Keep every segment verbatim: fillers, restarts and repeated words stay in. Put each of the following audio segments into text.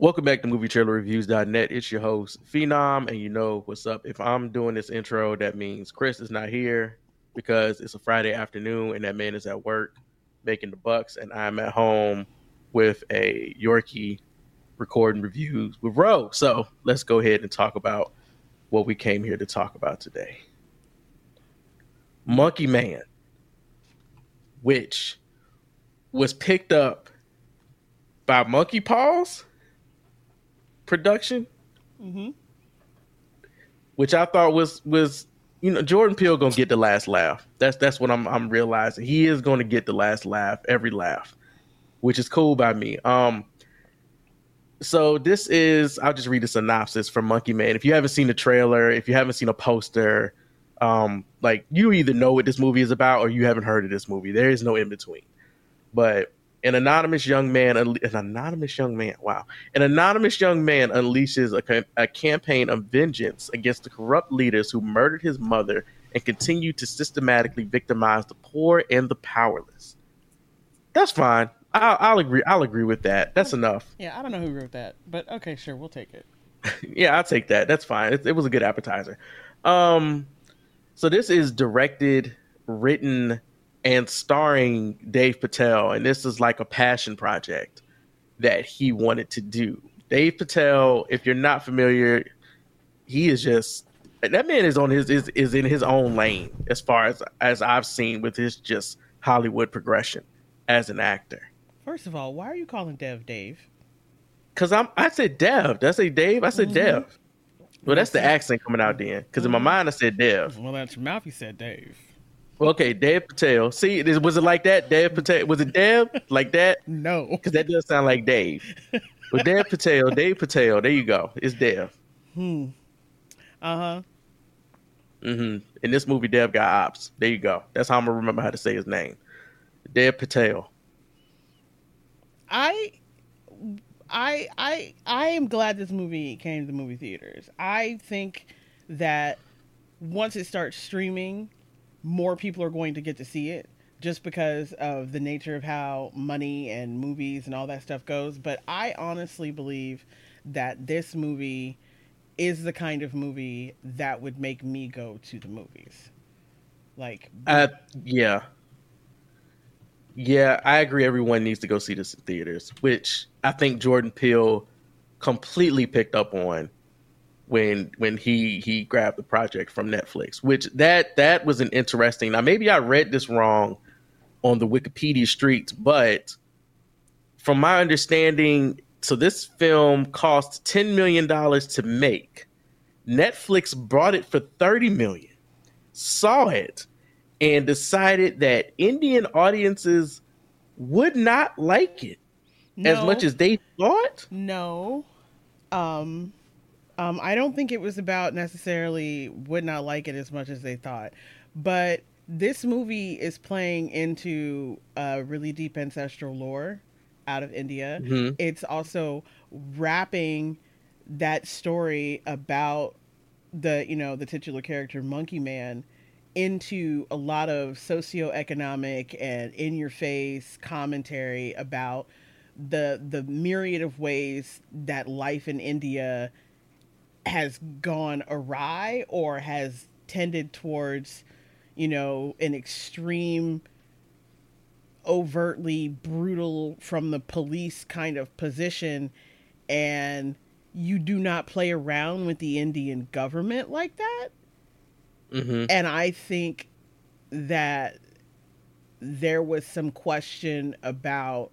Welcome back to movie trailer reviews dot net. It's your host, Phenom, and you know what's up. If I'm doing this intro, that means Chris is not here because it's a Friday afternoon and that man is at work making the bucks, and I'm at home with a Yorkie recording reviews with Ro. So let's go ahead and talk about what we came here to talk about today. Monkey Man, which was picked up by Monkey Paws production, mm-hmm. which I thought was was you know Jordan Peele gonna get the last laugh. That's that's what I'm I'm realizing. He is gonna get the last laugh, every laugh, which is cool by me. Um, so this is I'll just read a synopsis from Monkey Man. If you haven't seen the trailer, if you haven't seen a poster, um, like you either know what this movie is about or you haven't heard of this movie. There is no in between. But An anonymous young man, an anonymous young man, wow. An anonymous young man unleashes a, a campaign of vengeance against the corrupt leaders who murdered his mother and continue to systematically victimize the poor and the powerless. That's fine. I'll, I'll agree. I'll agree with that. That's enough. Yeah, I don't know who wrote that, but okay, sure, we'll take it. Yeah, I'll take that. That's fine. It, it was a good appetizer. Um, so this is directed, written, and starring Dave Patel, and this is like a passion project that he wanted to do. Dave Patel, if you're not familiar, he is just that man is on his is, is in his own lane as far as as I've seen with his just Hollywood progression as an actor. First of all, why are you calling Dev Dave? Because I'm I said Dev. Did I say Dave? I said mm-hmm. Dev. Well, that's the accent coming out then. Because mm-hmm. in my mind I said Dev. Well, that's your mouth. You said Dave. Okay, Dev Patel. See, was it like that? Dev Patel. Was it Dev like that? No, because that does sound like Dave. But Dev Patel, Dave Patel. There you go. It's Dev. Hmm. Uh huh. Mm-hmm. In this movie, Dev got ops. There you go. That's how I'm gonna remember how to say his name. Dev Patel. I, I, I, I am glad this movie came to the movie theaters. I think that once it starts streaming, more people are going to get to see it just because of the nature of how money and movies and all that stuff goes. But I honestly believe that this movie is the kind of movie that would make me go to the movies. Like, uh, yeah. Yeah, I agree. Everyone needs to go see this in theaters, which I think Jordan Peele completely picked up on when when he he grabbed the project from Netflix, which that that was an interesting. Now maybe I read this wrong on the Wikipedia streets, but from my understanding, so this film cost ten million dollars to make. Netflix bought it for thirty million dollars, saw it, and decided that Indian audiences would not like it no. as much as they thought. No. Um Um, I don't think it was about necessarily would not like it as much as they thought, but this movie is playing into a really deep ancestral lore out of India. Mm-hmm. It's also wrapping that story about the, you know, the titular character Monkey Man into a lot of socioeconomic and in-your-face commentary about the the myriad of ways that life in India has gone awry or has tended towards, you know, an extreme, overtly brutal from the police kind of position. And you do not play around with the Indian government like that. Mm-hmm. And I think that there was some question about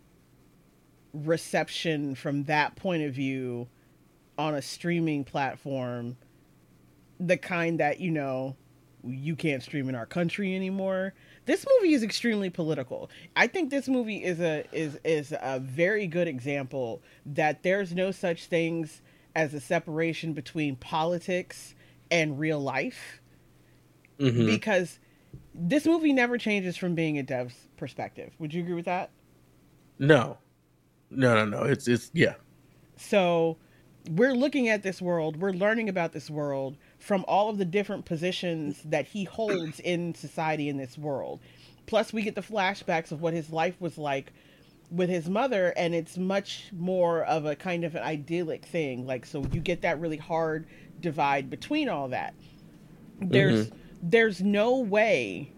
reception from that point of view on a streaming platform, the kind that, you know, you can't stream in our country anymore. This movie is extremely political. I think this movie is a is is a very good example that there's no such things as a separation between politics and real life. Mm-hmm. Because this movie never changes from being a dev's perspective. Would you agree with that? No. No, no, no. It's it's yeah. So we're looking at this world, we're learning about this world from all of the different positions that he holds in society in this world. Plus we get the flashbacks of what his life was like with his mother, and it's much more of a kind of an idyllic thing. Like, so you get that really hard divide between all that. There's Mm-hmm. there's no way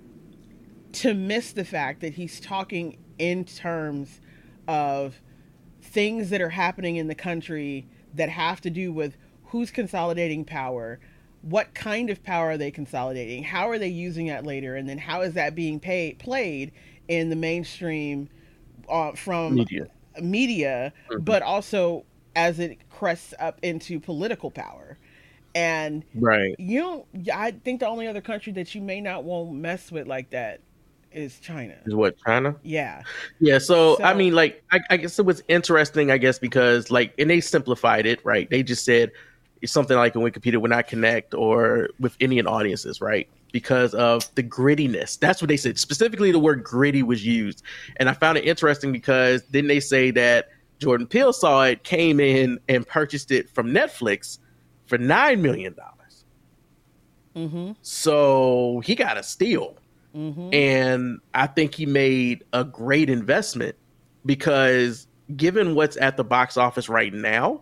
to miss the fact that he's talking in terms of things that are happening in the country that have to do with who's consolidating power, what kind of power are they consolidating, how are they using that later, and then how is that being paid, played in the mainstream uh, from Media. media, Mm-hmm. but also as it crests up into political power. And Right. you know, I think the only other country that you may not want mess with like that is China. Is what, China? Yeah. Yeah, so I So, mean, like, I, I guess it was interesting, I guess, because like, and they simplified it, right? They just said it's something like in Wikipedia would not connect or with Indian audiences, right? Because of the grittiness. That's what they said. Specifically, the word gritty was used, and I found it interesting because then they say that Jordan Peele saw it, came in and purchased it from Netflix for nine million dollars. mm-hmm, So he got a steal. mm-hmm, And I think he made a great investment because given what's at the box office right now,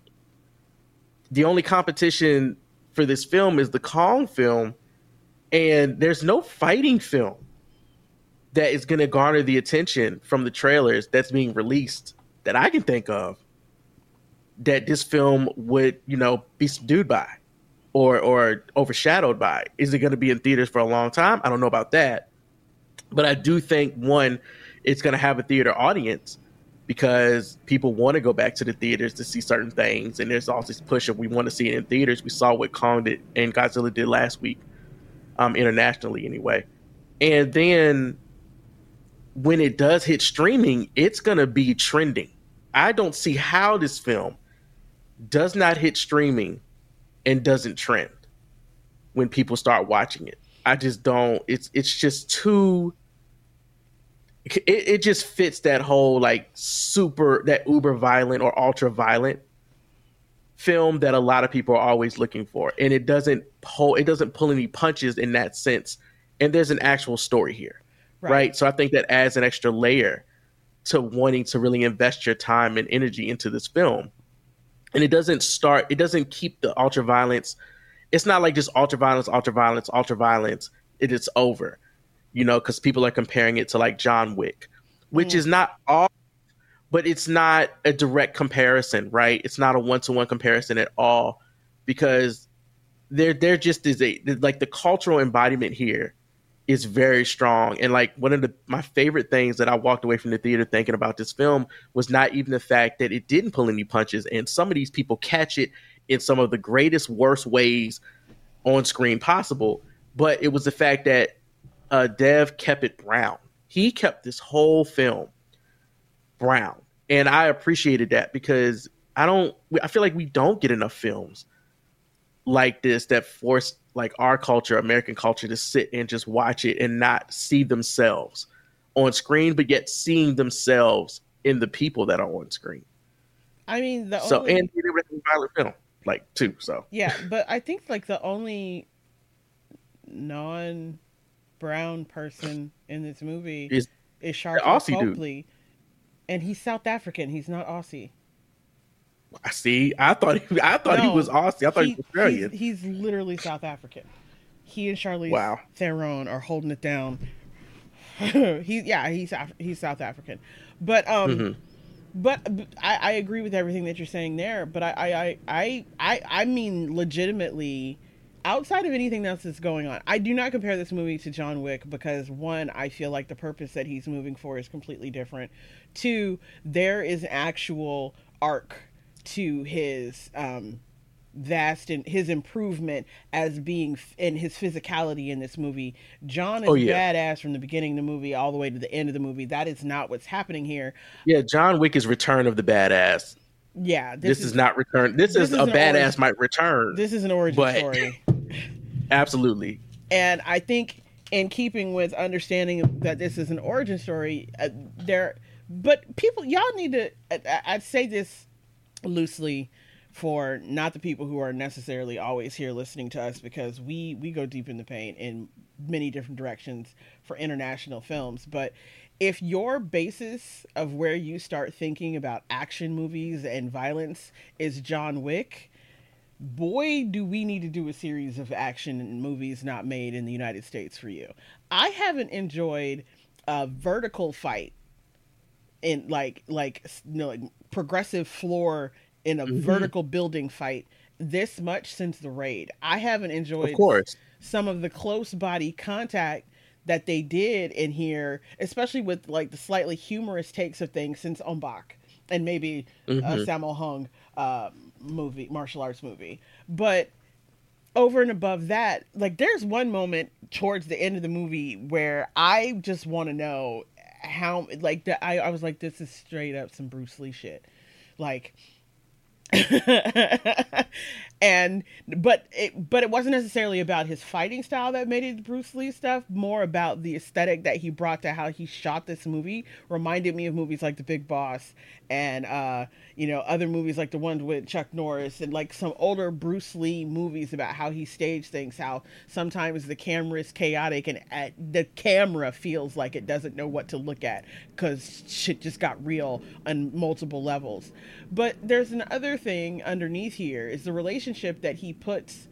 the only competition for this film is the Kong film, and there's no fighting film that is going to garner the attention from the trailers that's being released that I can think of that this film would, you know, be subdued by or or overshadowed by. Is it going to be in theaters for a long time? I don't know about that. But I do think, one, it's going to have a theater audience because people want to go back to the theaters to see certain things. And there's also this push of we want to see it in theaters. We saw what Kong did and Godzilla did last week, um, internationally anyway. And then when it does hit streaming, it's going to be trending. I don't see how this film does not hit streaming and doesn't trend when people start watching it. I just don't. It's it's just too. It, it just fits that whole like super that uber violent or ultra violent film that a lot of people are always looking for, and it doesn't pull. It doesn't pull any punches in that sense. And there's an actual story here, right? right? So I think that adds an extra layer to wanting to really invest your time and energy into this film. And it doesn't start. It doesn't keep the ultra violence. It's not like just ultra violence, ultra violence, ultra violence. It is over, you know, because people are comparing it to like John Wick, which mm. is not all, but it's not a direct comparison, right? It's not a one-to-one comparison at all, because there there just is a like the cultural embodiment here is very strong. And like one of the my favorite things that I walked away from the theater thinking about this film was not even the fact that it didn't pull any punches, and some of these people catch it in some of the greatest, worst ways on screen possible. But it was the fact that uh, Dev kept it brown. He kept this whole film brown. And I appreciated that because I don't, I feel like we don't get enough films like this that force like our culture, American culture, to sit and just watch it and not see themselves on screen, but yet seeing themselves in the people that are on screen. I mean, the so, only... and it was a violent film. Like too, so yeah, but I think like the only non-brown person in this movie is is Sharlto Copley, and he's South African. He's not Aussie. I see. I thought he, I thought no, he was Aussie. I thought he, he was Australian. He's, he's literally South African. He and Charlize wow. Theron are holding it down. he yeah, he's he's South African, but um. Mm-hmm. But, but I, I agree with everything that you're saying there. But I, I, I, I, I mean, legitimately, outside of anything else that's going on, I do not compare this movie to John Wick because, one, I feel like the purpose that he's moving for is completely different. Two, there is actual arc to his um, vast and his improvement as being in his physicality in this movie. John is oh, yeah. badass from the beginning of the movie all the way to the end of the movie. That is not what's happening here. Yeah, John Wick is Return of the Badass. Yeah, this, this is, is not Return. This, this is, is a badass origin, might return. This is an origin but, story. Absolutely. And I think in keeping with understanding that this is an origin story, uh, there. But people, y'all need to. I, I'd say this loosely. For not the people who are necessarily always here listening to us, because we, we go deep in the paint in many different directions for international films. But if your basis of where you start thinking about action movies and violence is John Wick, boy, do we need to do a series of action movies not made in the United States for you. I haven't enjoyed a vertical fight in like like you know, like progressive floor in a Hmm. vertical building fight this much since the raid. I haven't Of enjoyed course. some of the close body contact that they did in here, especially with like the slightly humorous takes of things since Ombak and maybe a Hmm. Sammo Hung uh, movie, martial arts movie. But over and above that, like there's one moment towards the end of the movie where I just want to know how, like, that I, I was like, this is straight up some Bruce Lee shit. Like, and but it but it wasn't necessarily about his fighting style that made it Bruce Lee stuff, more about the aesthetic that he brought to how he shot this movie. Reminded me of movies like The Big Boss and uh you know other movies like the ones with Chuck Norris and like some older Bruce Lee movies about how he staged things, how sometimes the camera is chaotic and at, the camera feels like it doesn't know what to look at because shit just got real on multiple levels. But there's another thing underneath here is the relationship that he puts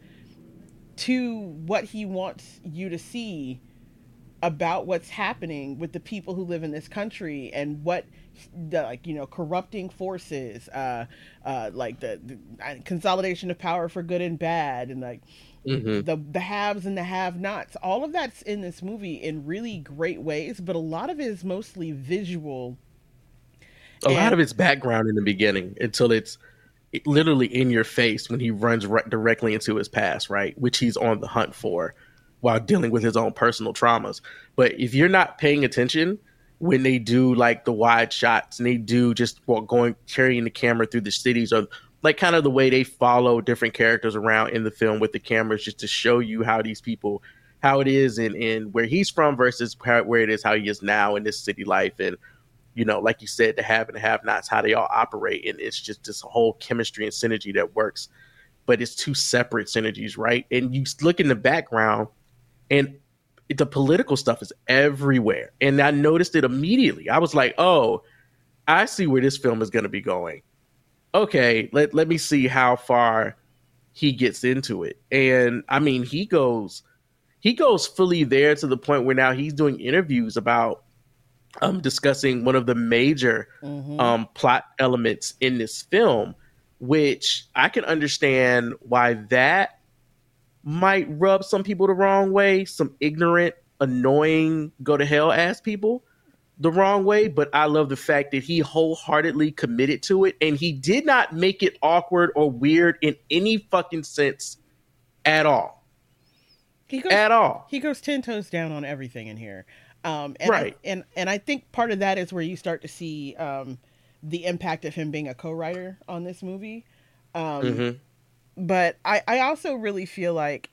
to what he wants you to see about what's happening with the people who live in this country and what the like you know corrupting forces uh uh like the, the consolidation of power for good and bad and like Hmm. the the haves and the have nots, all of that's in this movie in really great ways, but a lot of it is mostly visual. A lot And of it's background in the beginning until it's it literally in your face when he runs right directly into his past, right? Which he's on the hunt for while dealing with his own personal traumas. But if you're not paying attention when they do like the wide shots and they do just well, going carrying the camera through the cities or like kind of the way they follow different characters around in the film with the cameras just to show you how these people how it is and in, in where he's from versus where it is how he is now in this city life and you know, like you said, the have and the have nots, how they all operate. And it's just this whole chemistry and synergy that works, but it's two separate synergies, right? And you look in the background and the political stuff is everywhere. And I noticed it immediately. I was like, oh, I see where this film is going to be going. Okay, let, let me see how far he gets into it. And I mean, he goes, he goes fully there to the point where now he's doing interviews about um, discussing one of the major mm-hmm. um, plot elements in this film, which I can understand why that might rub some people the wrong way, some ignorant, annoying, go to hell ass people the wrong way. But I love the fact that he wholeheartedly committed to it and he did not make it awkward or weird in any fucking sense at all. he goes At all. he goes ten toes down on everything in here. Um, and I Right. and and I think part of that is where you start to see um, the impact of him being a co-writer on this movie. Um, Mm-hmm. but I I also really feel like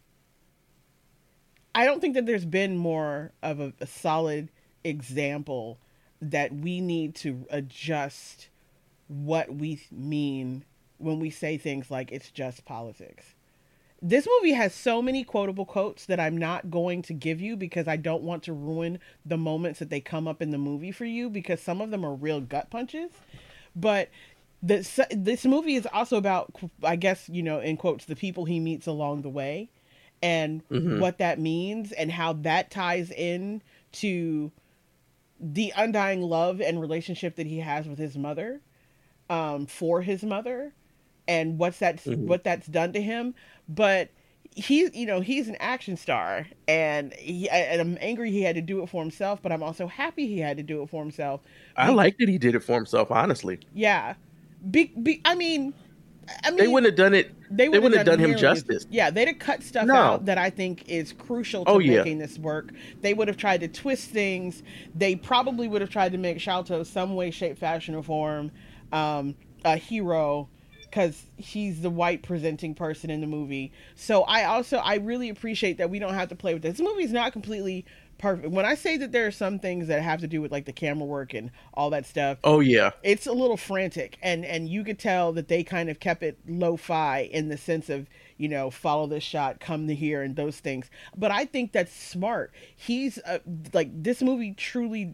I don't think that there's been more of a, a solid example that we need to adjust what we mean when we say things like it's just politics. This movie has so many quotable quotes that I'm not going to give you because I don't want to ruin the moments that they come up in the movie for you because some of them are real gut punches. But this this movie is also about, I guess, you know, in quotes, the people he meets along the way and Mm-hmm. what that means and how that ties in to the undying love and relationship that he has with his mother, um, for his mother, and what's that Mm-hmm. what that's done to him. But he's you know he's an action star, and he, and I'm angry he had to do it for himself, but I'm also happy he had to do it for himself. I Be, like that he did it for himself, honestly. yeah, be, be, I mean, I They mean, wouldn't have done it. they They wouldn't wouldn't have have done done him nearly as justice. yeah they'd have cut stuff out No. that I think is crucial to Oh yeah. making this work. They would have tried to twist things. They probably would have tried to make Shalto some way, shape, fashion, or form um, a hero because he's the white presenting person in the movie. So I also I really appreciate that we don't have to play with this. This movie's not completely perfect. When I say that there are some things that have to do with like the camera work and all that stuff, Oh yeah. it's a little frantic, and and you could tell that they kind of kept it lo-fi in the sense of, you know, follow this shot, come to here, and those things. But I think that's smart. He's uh, like, this movie truly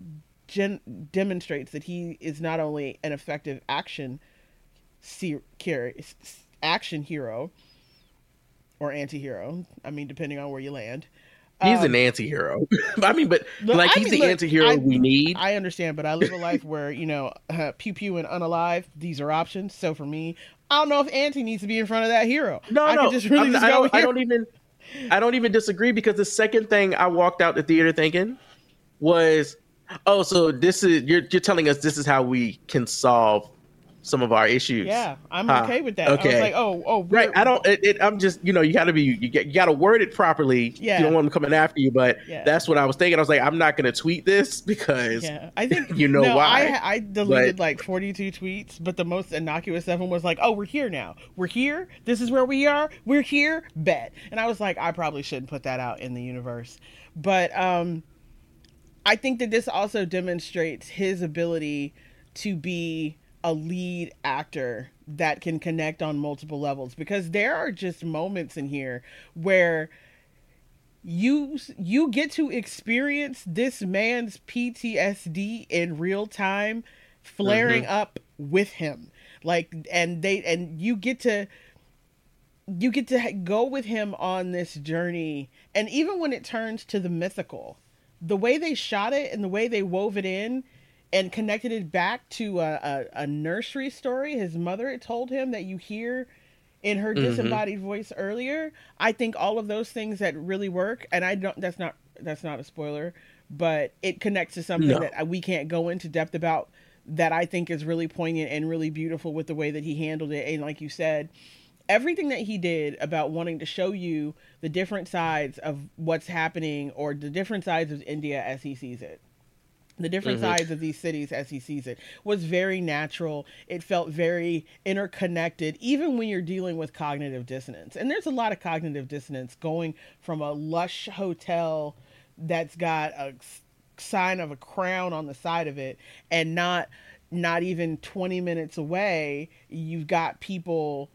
gen- demonstrates that he is not only an effective action se- action hero or anti-hero. I mean, depending on where you land. He's Um, an anti-hero. I mean, but look, like I he's mean, the look, anti-hero I, we need. I understand, but I live a life where, you know, uh, pew pew and unalive, these are options. So for me, I don't know if anti needs to be in front of that hero. No, I no, could just really I'm, just I go don't. here. I don't even. I don't even disagree because the second thing I walked out the theater thinking was, oh, so this is you're you're telling us this is how we can solve some of our issues. Yeah, I'm huh. okay with that. Okay. I was like, oh, oh, right. I don't. It, it, I'm just, you know, you got to be, you get, you got to word it properly. Yeah. You don't want them coming after you, but yeah. that's what I was thinking. I was like, I'm not going to tweet this because, yeah, I think you know no, why. I I deleted but, like forty-two tweets, but the most innocuous of them was like, oh, we're here now. We're here. This is where we are. We're here. Bet. And I was like, I probably shouldn't put that out in the universe, but um, I think that this also demonstrates his ability to be a lead actor that can connect on multiple levels, because there are just moments in here where you you get to experience this man's P T S D in real time flaring mm-hmm. up with him, like, and they and you get to you get to go with him on this journey. And even when it turns to the mythical, the way they shot it and the way they wove it in and connected it back to a, a, a nursery story his mother had told him that you hear in her mm-hmm. disembodied voice earlier, I think all of those things that really work, and I don't, that's not, that's not a spoiler, but it connects to something no. that we can't go into depth about, that I think is really poignant and really beautiful with the way that he handled it. And like you said, everything that he did about wanting to show you the different sides of what's happening, or the different sides of India as he sees it, the different mm-hmm. sides of these cities as he sees it, was very natural. It felt very interconnected, even when you're dealing with cognitive dissonance. And there's a lot of cognitive dissonance going from a lush hotel that's got a sign of a crown on the side of it, and not not even twenty minutes away, you've got people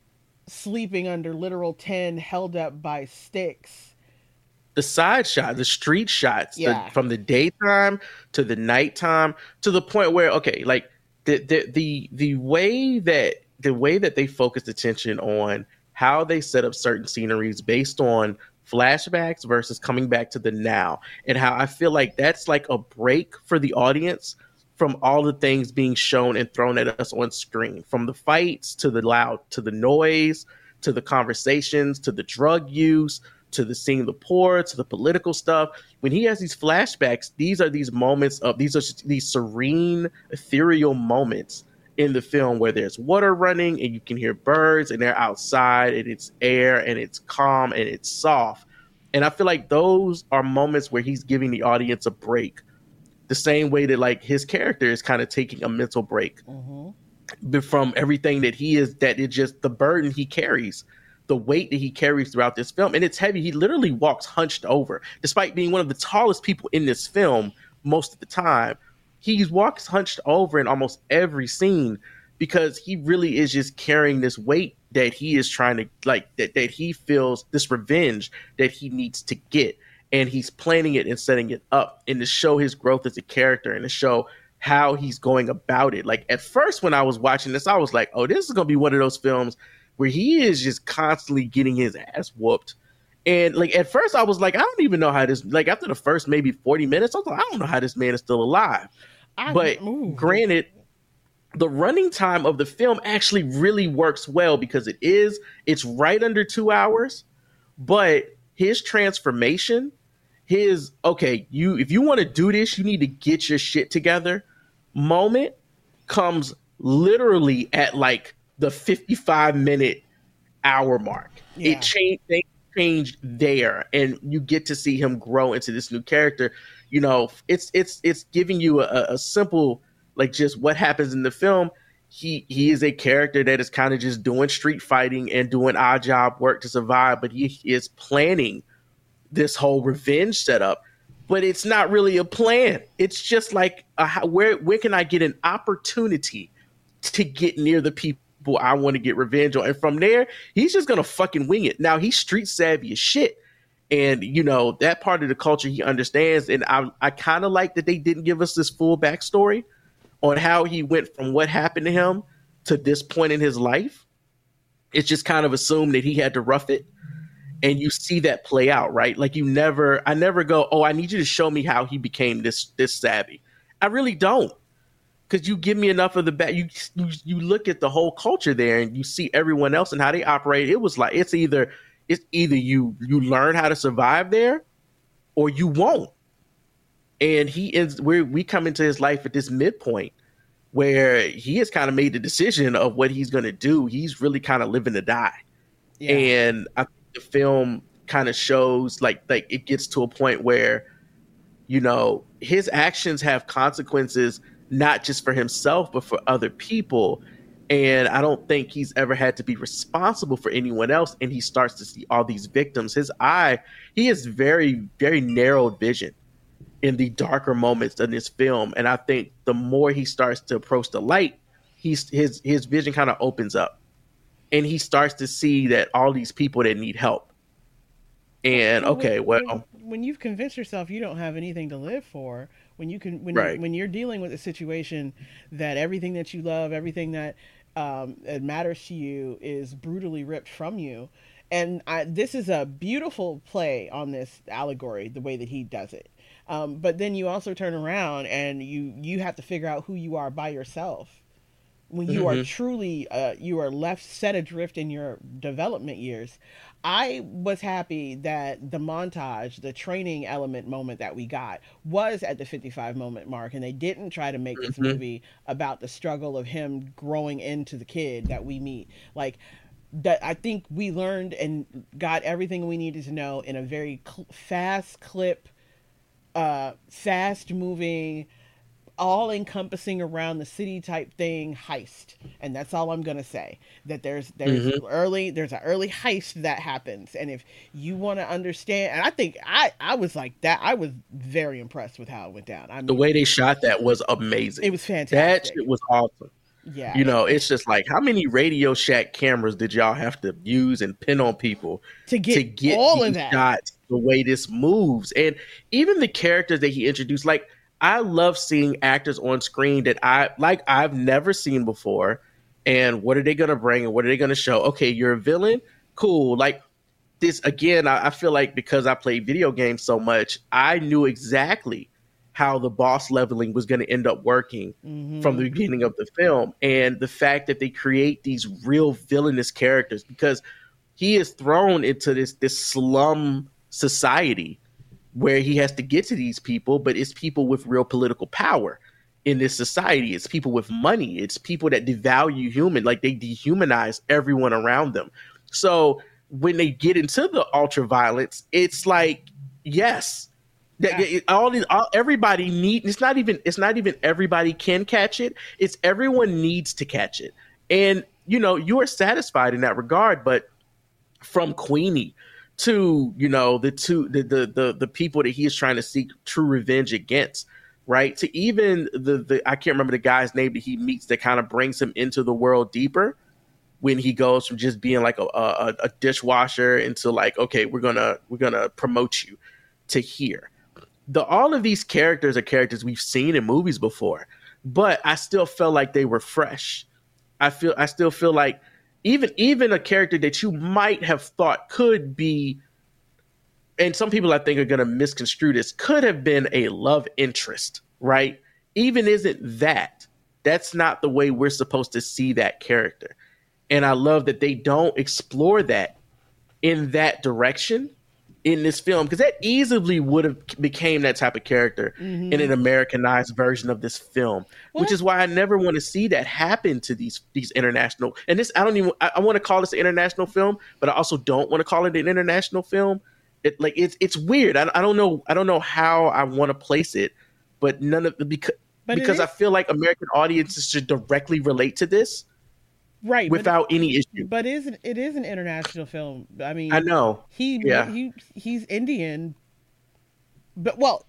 sleeping under literal tin held up by sticks. The side shot, the street shots, yeah. the, from the daytime to the nighttime, to the point where, okay, like the, the the the way that the way that they focused attention on how they set up certain sceneries based on flashbacks versus coming back to the now, and how I feel like that's like a break for the audience from all the things being shown and thrown at us on screen, from the fights to the loud, to the noise, to the conversations, to the drug use, to the seeing the poor, to the political stuff. When he has these flashbacks, these are these moments of, these are these serene, ethereal moments in the film where there's water running and you can hear birds and they're outside and it's air and it's calm and it's soft. And I feel like those are moments where he's giving the audience a break, the same way that like his character is kind of taking a mental break mm-hmm. from everything that he is, that it's just the burden he carries, the weight that he carries throughout this film. And it's heavy. He literally walks hunched over, despite being one of the tallest people in this film most of the time. He walks hunched over in almost every scene, because he really is just carrying this weight that he is trying to, like, that, that he feels, this revenge that he needs to get. And he's planning it and setting it up, and to show his growth as a character and to show how he's going about it. Like, at first when I was watching this, I was like, oh, this is going to be one of those films where he is just constantly getting his ass whooped. And like, at first I was like, I don't even know how this, like after the first maybe forty minutes, I was like, I don't know how this man is still alive. I, but ooh. Granted, the running time of the film actually really works well, because it is, it's right under two hours, but his transformation, his, okay, you, if you want to do this, you need to get your shit together moment comes literally at like the fifty-five minute hour mark. Yeah. It changed, they changed there, and you get to see him grow into this new character. You know, it's it's it's giving you a, a simple, like, just what happens in the film. He he is a character that is kind of just doing street fighting and doing odd job work to survive, but he is planning this whole revenge setup. But it's not really a plan. It's just like, a, where where can I get an opportunity to get near the people I want to get revenge on? And from there, he's just gonna fucking wing it. Now, he's street savvy as shit, And, you know, that part of the culture he understands. And I, I kind of like that they didn't give us this full backstory on how he went from what happened to him to this point in his life. It's just kind of assumed that he had to rough it. And you see that play out, right? Like you never, I never go, oh, I need you to show me how he became this, this savvy. I really don't. Because you give me enough of the back, you, you you look at the whole culture there, and you see everyone else and how they operate. It was like it's either it's either you you learn how to survive there, or you won't. And he ends where we come into his life at this midpoint where he has kind of made the decision of what he's going to do. He's really kind of living to die, yeah. And I think the film kind of shows like like it gets to a point where, you know, his actions have consequences. Not just for himself, but for other people. And I don't think he's ever had to be responsible for anyone else. And he starts to see all these victims. His eye, he has very, very narrowed vision in the darker moments in this film. And I think the more he starts to approach the light, he's his his vision kind of opens up. And he starts to see that all these people that need help. And okay, well, when, when you've convinced yourself you don't have anything to live for, when you can, when right. you, when you're dealing with a situation that everything that you love, everything that um, that matters to you is brutally ripped from you, and I, this is a beautiful play on this allegory, the way that he does it. Um, but then you also turn around and you you have to figure out who you are by yourself. When you mm-hmm. are truly, uh, you are left set adrift in your development years. I was happy that the montage, the training element moment that we got was at the fifty-five moment mark. And they didn't try to make mm-hmm. this movie about the struggle of him growing into the kid that we meet. Like that, I think we learned and got everything we needed to know in a very cl- fast clip, uh, fast moving, all encompassing around the city type thing heist. And that's all I'm going to say, that there's, there's mm-hmm. early, there's an early heist that happens. And if you want to understand, and I think I, I was like that, I was very impressed with how it went down. I mean, the way they shot that was amazing. It was fantastic. That shit was awesome. Yeah. You know, it's just like, how many Radio Shack cameras did y'all have to use and pin on people to get, to get all of that shots the way this moves? And even the characters that he introduced, like, I love seeing actors on screen that I like I've never seen before. And what are they going to bring and what are they going to show? Okay, you're a villain? Cool. Like this, again, I, I feel like because I played video games so much, I knew exactly how the boss leveling was going to end up working mm-hmm. from the beginning of the film. And the fact that they create these real villainous characters, because he is thrown into this this slum society where he has to get to these people, but it's people with real political power in this society. It's people with money. It's people that devalue human, like they dehumanize everyone around them. So when they get into the ultra violence, it's like, yes, that yeah. all these, all, everybody need. It's not even. It's not even everybody can catch it. It's everyone needs to catch it, and you know you are satisfied in that regard. But from Queenie to, you know, the two the, the the the people that he is trying to seek true revenge against, right? To even the the I can't remember the guy's name that he meets that kind of brings him into the world deeper, when he goes from just being like a, a a dishwasher into like, okay, we're gonna we're gonna promote you to here. The all of these characters are characters we've seen in movies before, but I still felt like they were fresh. I feel I still feel like Even even a character that you might have thought could be, and some people I think are going to misconstrue this, could have been a love interest, right? Even isn't that. That's not the way we're supposed to see that character. And I love that they don't explore that in that direction in this film, because that easily would have became that type of character mm-hmm. in an Americanized version of this film, what? Which is why I never want to see that happen to these these international. And this, I don't even, I, I want to call this an international film, but I also don't want to call it an international film. It like it's it's weird. I, I don't know. I don't know how I want to place it, but none of the because but because I feel like American audiences should directly relate to this. Right, without but, any issue. But it is it is an international film. I mean, I know he yeah. he he's Indian, but well,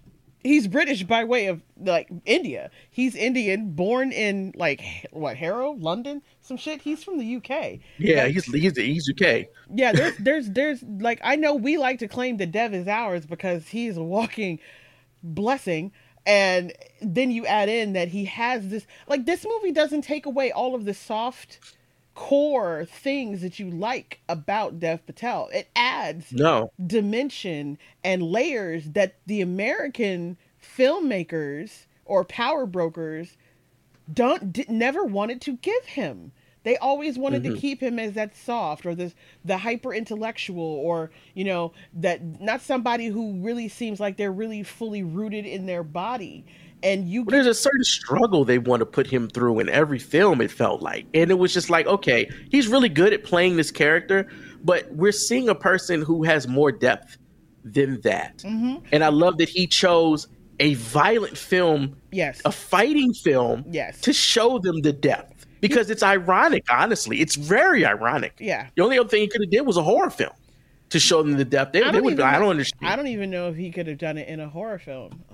He's British by way of like India. He's Indian, born in like what Harrow, London, some shit. He's from the U K. Yeah, Like, he's he's he's U K. yeah, there's there's there's like I know we like to claim that Dev is ours because he's a walking blessing. And then you add in that he has this, like, this movie doesn't take away all of the soft core things that you like about Dev Patel. It adds No. dimension and layers that the American filmmakers or power brokers don't d- never wanted to give him. They always wanted mm-hmm. to keep him as that soft or this the hyper intellectual, or you know, that not somebody who really seems like they're really fully rooted in their body. And you well, there's a certain struggle they want to put him through in every film, it felt like. And it was just like, okay, he's really good at playing this character, but we're seeing a person who has more depth than that. Mm-hmm. And I love that he chose a violent film, yes, a fighting film, yes, to show them the depth. Because it's ironic, honestly. It's very ironic. Yeah. The only other thing he could have did was a horror film to show them the depth. They, I, they don't would, even, I don't understand. I don't even know if he could have done it in a horror film.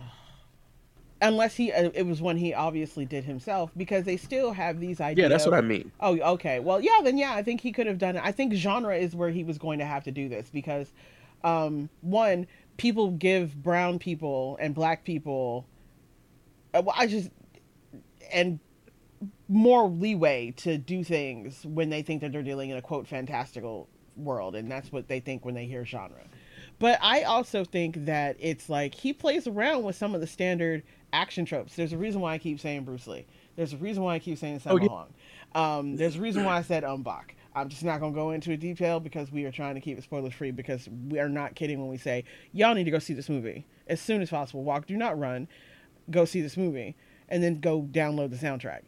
Unless he, uh, it was one he obviously did himself, because they still have these ideas. Yeah, that's what I mean. Oh, okay. Well, yeah, then yeah, I think he could have done it. I think genre is where he was going to have to do this because, um, one, people give brown people and black people, uh, well, I just, and more leeway to do things when they think that they're dealing in a quote fantastical world, and that's what they think when they hear genre. But I also think that it's like he plays around with some of the standard action tropes. There's a reason why I keep saying Bruce Lee. There's a reason why I keep saying Sammo Hung. Um, there's a reason why I said Umbach. I'm just not going to go into detail because we are trying to keep it spoilers free, because we are not kidding when we say y'all need to go see this movie as soon as possible. Walk, do not run. Go see this movie and then go download the soundtrack.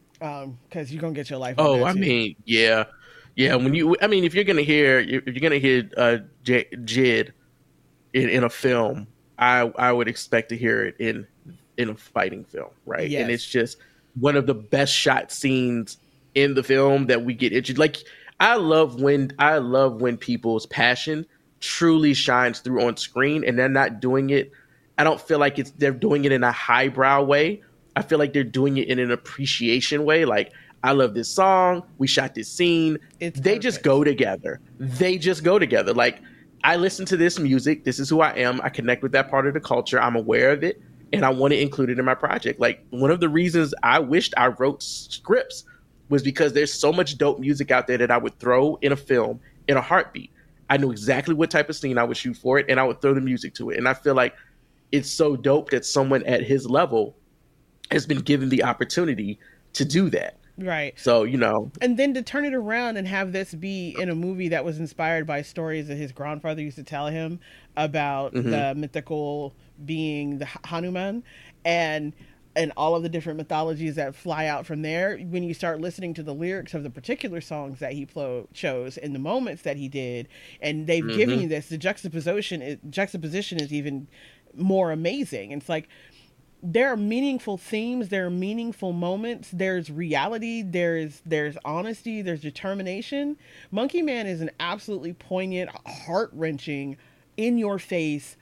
Um, because you're gonna get your life. Oh, I mean, yeah, yeah. When you, I mean, if you're gonna hear, if you're gonna hear uh, J- Jid in, in a film, I I would expect to hear it in in a fighting film, right? Yes. And it's just one of the best shot scenes in the film that we get interested. Like, I love when I love when people's passion truly shines through on screen, and they're not doing it. I don't feel like it's they're doing it in a highbrow way. I feel like they're doing it in an appreciation way. Like, I love this song. We shot this scene. It's they perfect. just go together. They just go together. Like, I listen to this music. This is who I am. I connect with that part of the culture. I'm aware of it, and I want to include it in my project. Like, one of the reasons I wished I wrote scripts was because there's so much dope music out there that I would throw in a film in a heartbeat. I knew exactly what type of scene I would shoot for it, and I would throw the music to it. And I feel like it's so dope that someone at his level has been given the opportunity to do that. Right. So, you know. And then to turn it around and have this be in a movie that was inspired by stories that his grandfather used to tell him about mm-hmm. the mythical being the Hanuman and and all of the different mythologies that fly out from there. When you start listening to the lyrics of the particular songs that he plo- chose and the moments that he did, and they've mm-hmm. given you this, the juxtaposition is, juxtaposition is even more amazing. It's like, there are meaningful themes, there are meaningful moments, there's reality, there's there's honesty, there's determination. Monkey Man is an absolutely poignant, heart-wrenching, in-your-face,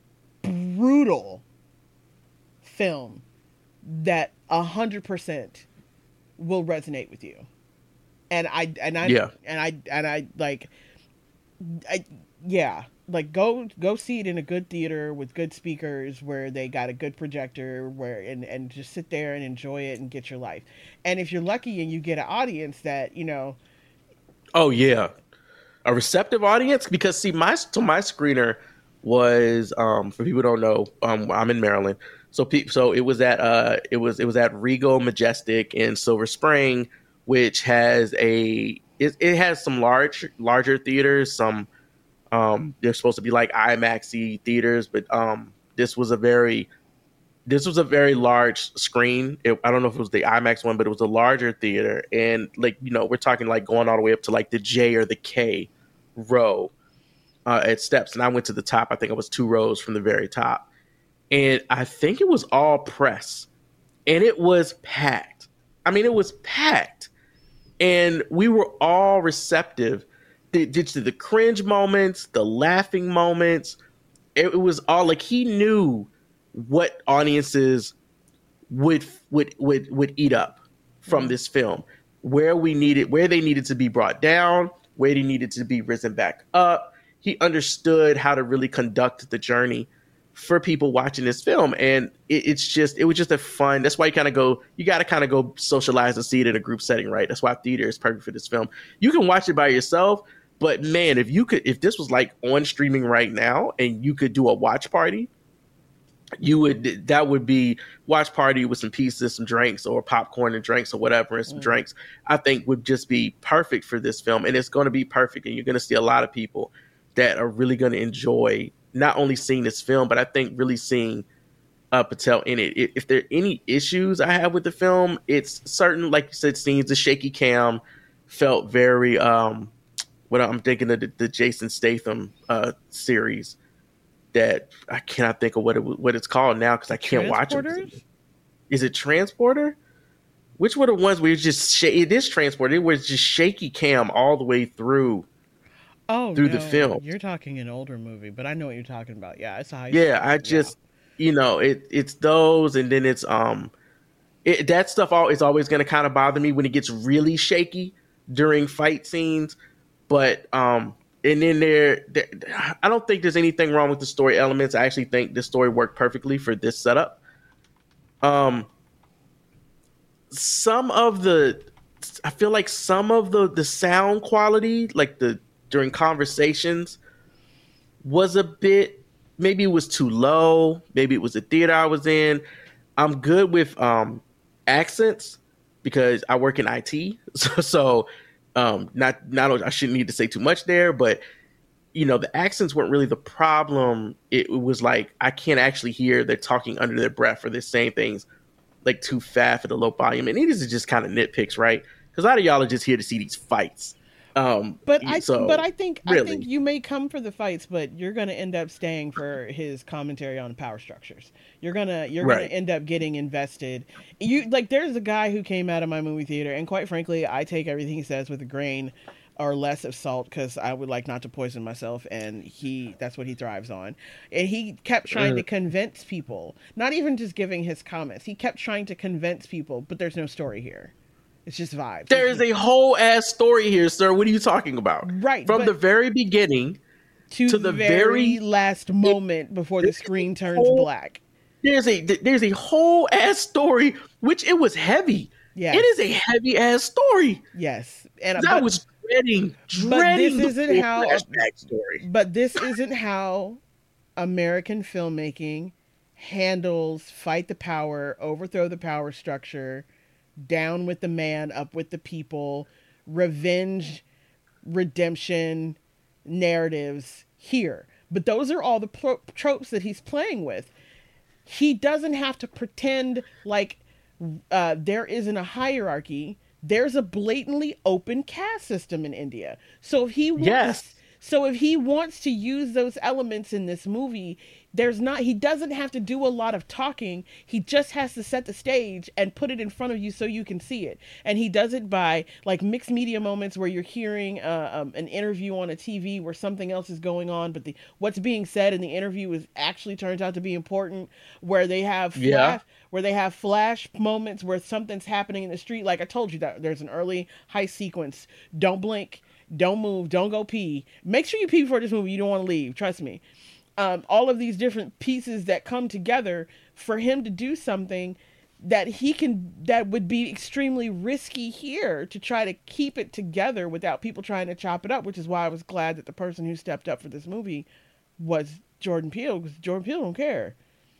brutal film that one hundred percent will resonate with you. And I and I yeah. and I and I like I yeah. Like go go see it in a good theater with good speakers where they got a good projector where and, and just sit there and enjoy it and get your life. And if you're lucky and you get an audience that, you know, oh yeah, a receptive audience, because see my so my screener was um for people who don't know, um I'm in Maryland. So pe- so it was at uh it was it was at Regal Majestic in Silver Spring, which has a it, it has some large larger theaters, some Um, they're supposed to be like IMAX-y theaters, but um, this was a very, this was a very large screen. It, I don't know if it was the IMAX one, but it was a larger theater, and like you know, we're talking like going all the way up to like the J or the K row uh, at steps, and I went to the top. I think it was two rows from the very top, and I think it was all press, and it was packed. I mean, it was packed, and we were all receptive. To the cringe moments, the laughing moments, it, it was all like he knew what audiences would would would would eat up from mm-hmm. this film, where we needed, where they needed to be brought down, where they needed to be risen back up. He understood how to really conduct the journey for people watching this film. And it, it's just, it was just a fun, that's why you kind of go, you got to kind of go socialize and see it in a group setting, right? That's why theater is perfect for this film. You can watch it by yourself, but man, if you could, if this was like on streaming right now and you could do a watch party, you would, that would be watch party with some pizzas, some drinks, or popcorn and drinks or whatever, and some mm. drinks, I think would just be perfect for this film. And it's going to be perfect. And you're going to see a lot of people that are really going to enjoy not only seeing this film, but I think really seeing uh, Patel in it. If, if there are any issues I have with the film, it's certain, like you said, scenes, the shaky cam felt very, um, what I'm thinking of the, the Jason Statham uh, series that I cannot think of what it what it's called now because I can't watch it. Is it Transporter? Which were the ones where it's just, sh- it is Transporter. It was just shaky cam all the way through. Oh, through no, the film. You're talking an older movie, but I know what you're talking about. Yeah, it's a high Yeah, school. I just, yeah. you know, it it's those, and then it's um, it, that stuff. All is always going to kind of bother me when it gets really shaky during fight scenes. But um, and then there, there, I don't think there's anything wrong with the story elements. I actually think the story worked perfectly for this setup. Um, some of the, I feel like some of the the sound quality, like the during conversations, was a bit, maybe it was too low. Maybe it was the theater I was in. I'm good with um, accents because I work in I T. So, so um, not, not, I shouldn't need to say too much there, but you know, the accents weren't really the problem. It, it was like, I can't actually hear they're talking under their breath or they're saying things like too fast at a low volume. And it is just kind of nitpicks, right? Because a lot of y'all are just here to see these fights. Um, but I, so, but I think, really. I think you may come for the fights, but you're going to end up staying for his commentary on power structures. You're gonna, you're right. gonna end up getting invested. You like, there's a guy who came out of my movie theater, and quite frankly, I take everything he says with a grain or less of salt because I would like not to poison myself, and he, that's what he thrives on. And he kept trying mm. to convince people, not even just giving his comments. He kept trying to convince people, but there's no story here. It's just vibes. There is a whole ass story here, sir. What are you talking about? Right. From the very beginning to, to the, the very, very last moment it, before the screen turns whole, black. There's a there's a whole ass story, which it was heavy. Yeah. It is a heavy ass story. Yes. And I but, was dreading, dreading but this isn't the how flashback story. But this isn't how American filmmaking handles fight the power, overthrow the power structure, down with the man, up with the people, revenge, redemption narratives here. But those are all the pro- tropes that he's playing with. He doesn't have to pretend like uh, there isn't a hierarchy. There's a blatantly open caste system in India. So if he wants, yes. so if he wants to use those elements in this movie, there's not, he doesn't have to do a lot of talking. He just has to set the stage and put it in front of you so you can see it. And he does it by like mixed media moments where you're hearing uh, um, an interview on a T V where something else is going on, but the what's being said in the interview is actually turns out to be important. Where they have flash, yeah. where they have flash moments where something's happening in the street. Like I told you, that there's an early heist sequence. Don't blink, don't move, don't go pee. Make sure you pee before this movie. You don't want to leave. Trust me. Um, all of these different pieces that come together for him to do something that he can, that would be extremely risky here to try to keep it together without people trying to chop it up, which is why I was glad that the person who stepped up for this movie was Jordan Peele, because Jordan Peele don't care.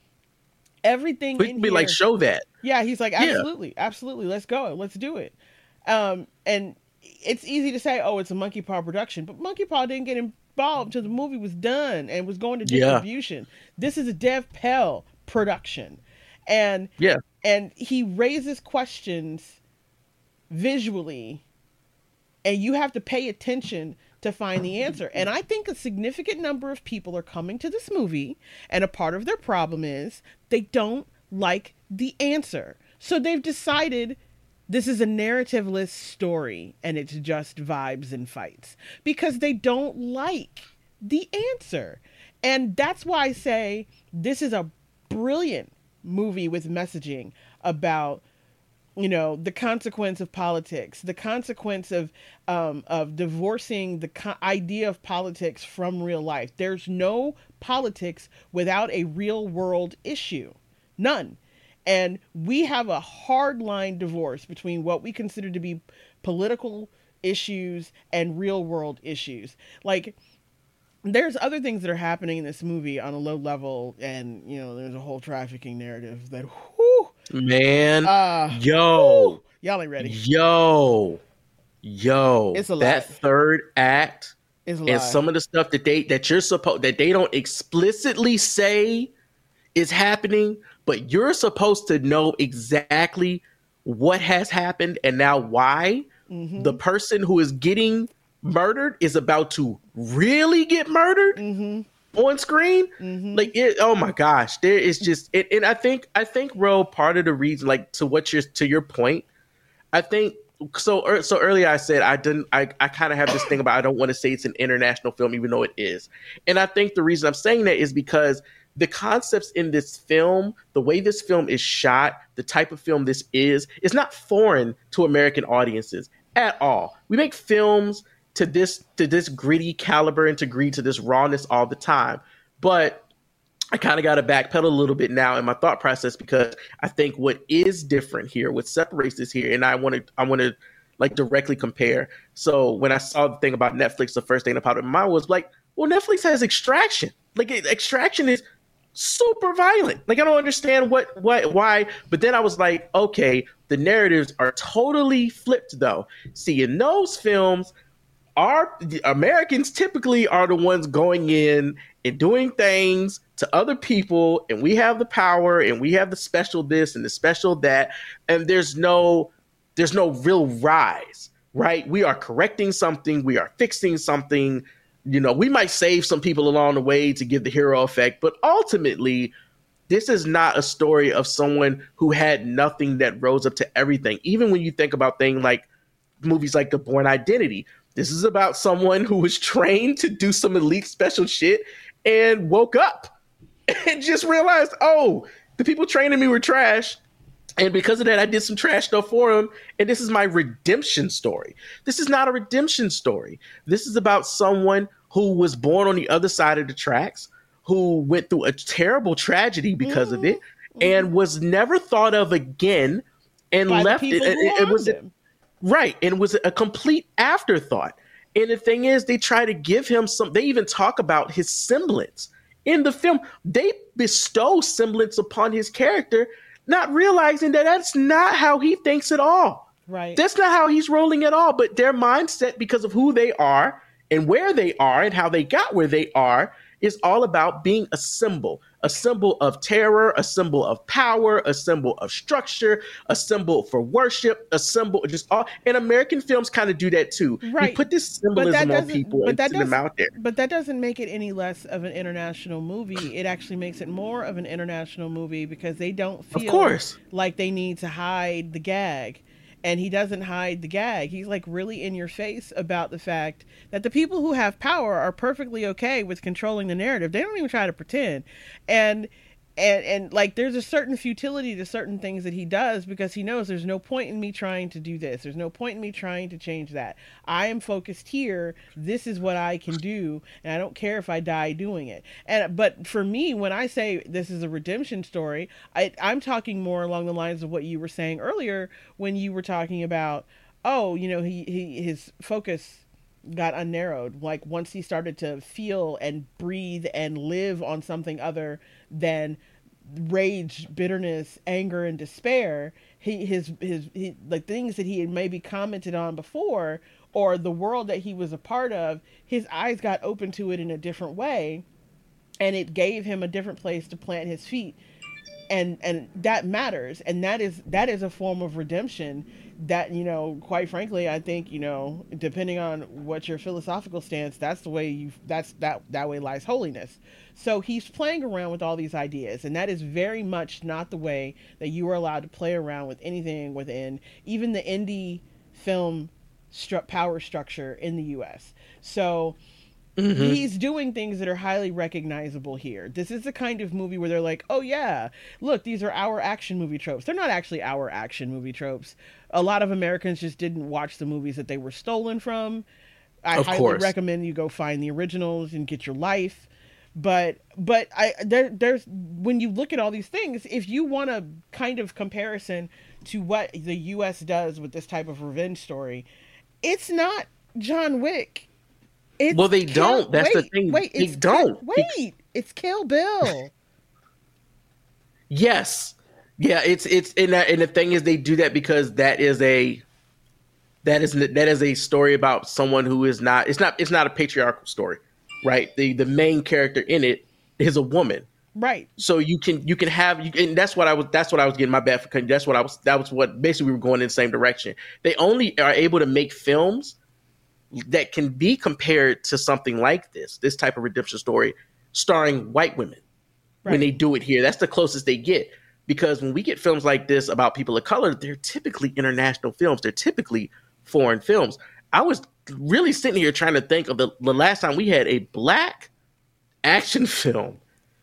Everything we in can be here, like, show that. Yeah, he's like, absolutely, yeah. absolutely, let's go, let's do it. Um, and it's easy to say, oh, it's a Monkey Paw production, but Monkey Paw didn't get involved until the movie was done and was going to distribution. Yeah. This is a Dev Patel production, and yeah, and he raises questions visually, and you have to pay attention to find the answer. And I think a significant number of people are coming to this movie, and a part of their problem is they don't like the answer. So they've decided this is a narrative-less story, and it's just vibes and fights because they don't like the answer. And that's why I say this is a brilliant movie with messaging about, you know, the consequence of politics, the consequence of um, of divorcing the co- idea of politics from real life. There's no politics without a real world issue, none. And we have a hard line divorce between what we consider to be political issues and real world issues. Like, there's other things that are happening in this movie on a low level, and you know, there's a whole trafficking narrative that, whoo, Man, uh, yo, whoo, y'all ain't ready. yo, yo, It's a that lot. third act It's a and lot. some of the stuff that they that you're supposed that they don't explicitly say is happening, but you're supposed to know exactly what has happened and now why Mm-hmm. the person who is getting murdered is about to really get murdered Mm-hmm. on screen. Mm-hmm. Like, it, oh my gosh, there is just it, and I think I think Ro, part of the reason, like, to what you're to your point, I think so. So earlier I said I didn't. I, I kind of have this thing about I don't want to say it's an international film, even though it is. And I think the reason I'm saying that is because the concepts in this film, the way this film is shot, the type of film this is, is not foreign to American audiences at all. We make films to this to this gritty caliber and to agree to this rawness all the time. But I kind of got to backpedal a little bit now in my thought process, because I think what is different here, what separates this here, and I want to I want to like directly compare. So when I saw the thing about Netflix, the first thing that popped in my mind was like, well, Netflix has Extraction. Like, Extraction is super violent. Like, I don't understand what what why. But then I was like, okay, the narratives are totally flipped though. See, in those films, our the Americans typically are the ones going in and doing things to other people, and we have the power and we have the special this and the special that, and there's no there's no real rise, right? We are correcting something, we are fixing something. You know, we might save some people along the way to give the hero effect, but ultimately, this is not a story of someone who had nothing that rose up to everything. Even when you think about things like movies like The Bourne Identity, this is about someone who was trained to do some elite special shit and woke up and just realized, oh, the people training me were trash. And because of that, I did some trash stuff for him. And this is my redemption story. This is not a redemption story. This is about someone who was born on the other side of the tracks, who went through a terrible tragedy because mm-hmm. of it, and was never thought of again, and By left it. It, it was him. Right. And it was a complete afterthought. And the thing is, they try to give him some, they even talk about his semblance in the film. They bestow semblance upon his character, not realizing that that's not how he thinks at all. Right. That's not how he's rolling at all. But their mindset, because of who they are and where they are and how they got where they are, is all about being a symbol, a symbol of terror, a symbol of power, a symbol of structure, a symbol for worship, a symbol just all. And American films kind of do that too. Right. We put this symbolism on people and send them out there. But that doesn't make it any less of an international movie. It actually makes it more of an international movie because they don't feel of course. like they need to hide the gag. And he doesn't hide the gag. He's like really in your face about the fact that the people who have power are perfectly okay with controlling the narrative. They don't even try to pretend. And and and like there's a certain futility to certain things that he does because he knows there's no point in me trying to do this. There's no point in me trying to change that. I am focused here. This is what I can do, and I don't care if I die doing it. And but for me, when I say this is a redemption story, I, I'm talking more along the lines of what you were saying earlier when you were talking about, oh, you know, he, he his focus got unnarrowed. Like once he started to feel and breathe and live on something other than rage, bitterness, anger, and despair, he his his he, like things that he had maybe commented on before, or the world that he was a part of, his eyes got open to it in a different way, and it gave him a different place to plant his feet. And and that matters, and that is that is a form of redemption that, you know, quite frankly, I think, you know, depending on what your philosophical stance, that's the way you that's that that way lies holiness. So he's playing around with all these ideas, and that is very much not the way that you are allowed to play around with anything within even the indie film stru- power structure in the U S. So Mm-hmm. He's doing things that are highly recognizable here. This is the kind of movie where they're like, oh yeah, look, these are our action movie tropes. They're not actually our action movie tropes. A lot of Americans just didn't watch the movies that they were stolen from. I Of highly course. recommend you go find the originals and get your life. But but I there there's when you look at all these things, if you want a kind of comparison to what the U S does with this type of revenge story, it's not John Wick. It's Well, they Kill, don't. That's wait, the thing. Wait, They it's don't. Kill, wait, it's Kill Bill. Yes. Yeah, it's it's and that, and the thing is they do that because that is a that is that is a story about someone who is not it's not it's not a patriarchal story, right? The the main character in it is a woman. Right. So you can you can have you and that's what I was that's what I was getting my bad for cutting. That's what I was that was what basically we were going in the same direction. They only are able to make films that can be compared to something like this, this type of redemption story starring white women. Right. When they do it here, that's the closest they get. Because when we get films like this about people of color, they're typically international films. They're typically foreign films. I was really sitting here trying to think of the, the last time we had a black action film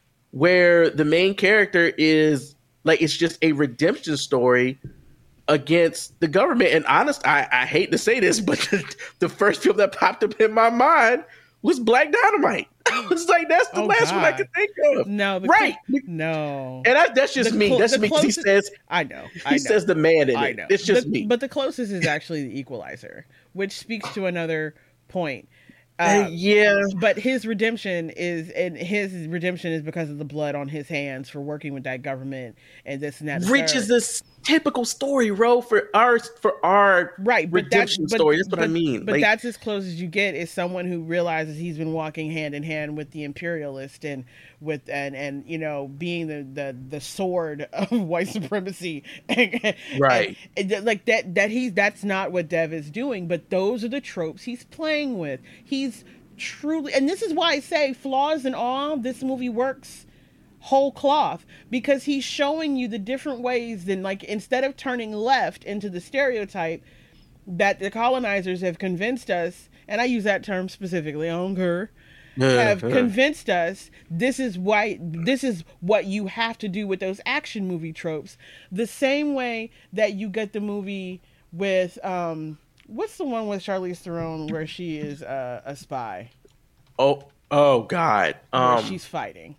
where the main character is like, it's just a redemption story against the government. And honest, I, I hate to say this, but the, the first film that popped up in my mind was Black Dynamite. I was like, that's the Oh, last God. one I could think of. No, the Right. cl- no. And I, that's just The me. clo- That's the me. 'Cause he closest- says I know. I he know. says the man in I it. know. It's just but, me. But the closest is actually the Equalizer, which speaks to another point. Uh, Uh, yeah. But his redemption is, and his redemption is because of the blood on his hands for working with that government and this and that. and the Reaches third. this typical story, Ro, for our for our Right, but redemption that's, but, story. That's what but, I mean. But Like, that's as close as you get is someone who realizes he's been walking hand in hand with the imperialist and with and and you know being the the, the sword of white supremacy. And, Right. and, and like that that he's that's not what Dev is doing. But those are the tropes he's playing with. He's truly, and this is why I say flaws and all. This movie works whole cloth because he's showing you the different ways. Then, like, instead of turning left into the stereotype that the colonizers have convinced us, and I use that term specifically, I don't care, have convinced us this is why this is what you have to do with those action movie tropes. The same way that you get the movie with um what's the one with Charlize Theron where she is uh, a spy? oh, oh God. Where Um, she's fighting.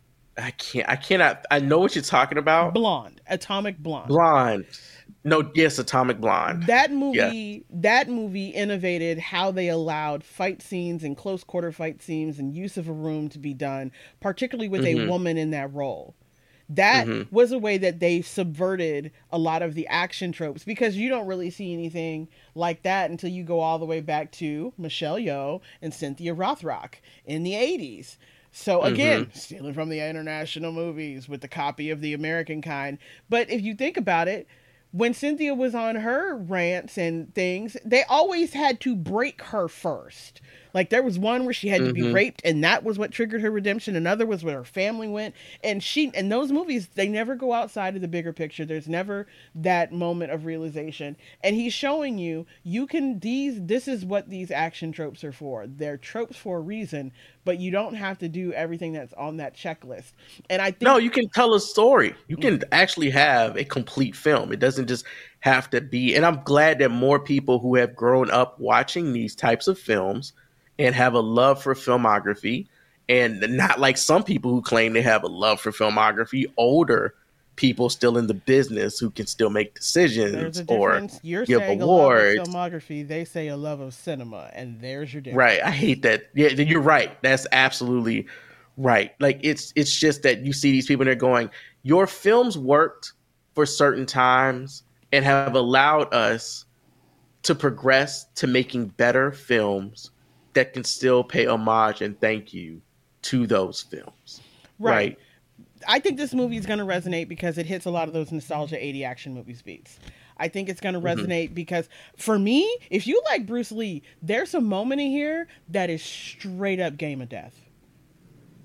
I can't. I cannot. I know what you're talking about. Blonde, Atomic Blonde. Blonde. No, yes, Atomic Blonde. That movie, that movie innovated how they allowed fight scenes and close quarter fight scenes and use of a room to be done, particularly with Mhm. a woman in that role. That Mhm. was a way that they subverted a lot of the action tropes because you don't really see anything like that until you go all the way back to Michelle Yeoh and Cynthia Rothrock in the eighties. So again, stealing from the international movies with the copy of the American kind. But if you think about it, when Cynthia was on her rants and things, they always had to break her first. Like there was one where she had to be Mhm. raped and that was what triggered her redemption. Another was where her family went. And she, and those movies, they never go outside of the bigger picture. There's never that moment of realization. And he's showing you, you can, these, this is what these action tropes are for. They're tropes for a reason, but you don't have to do everything that's on that checklist. And I think, No, you can tell a story. You can actually have a complete film. It doesn't just have to be. And I'm glad that more people who have grown up watching these types of films and have a love for filmography, and not like some people who claim they have a love for filmography, older people still in the business who can still make there's decisions a or difference. You're give saying awards. a love of filmography. They say a love of cinema. And there's your difference. Right. I hate that. Yeah, you're right. That's absolutely right. Like it's it's just that you see these people and they're going, your films worked for certain times and have allowed us to progress to making better films that can still pay homage and thank you to those films. Right. Right. I think this movie is going to resonate because it hits a lot of those nostalgia eighty action movies beats. I think it's going to Mhm. resonate because for me, if you like Bruce Lee, there's a moment in here that is straight up Game of Death.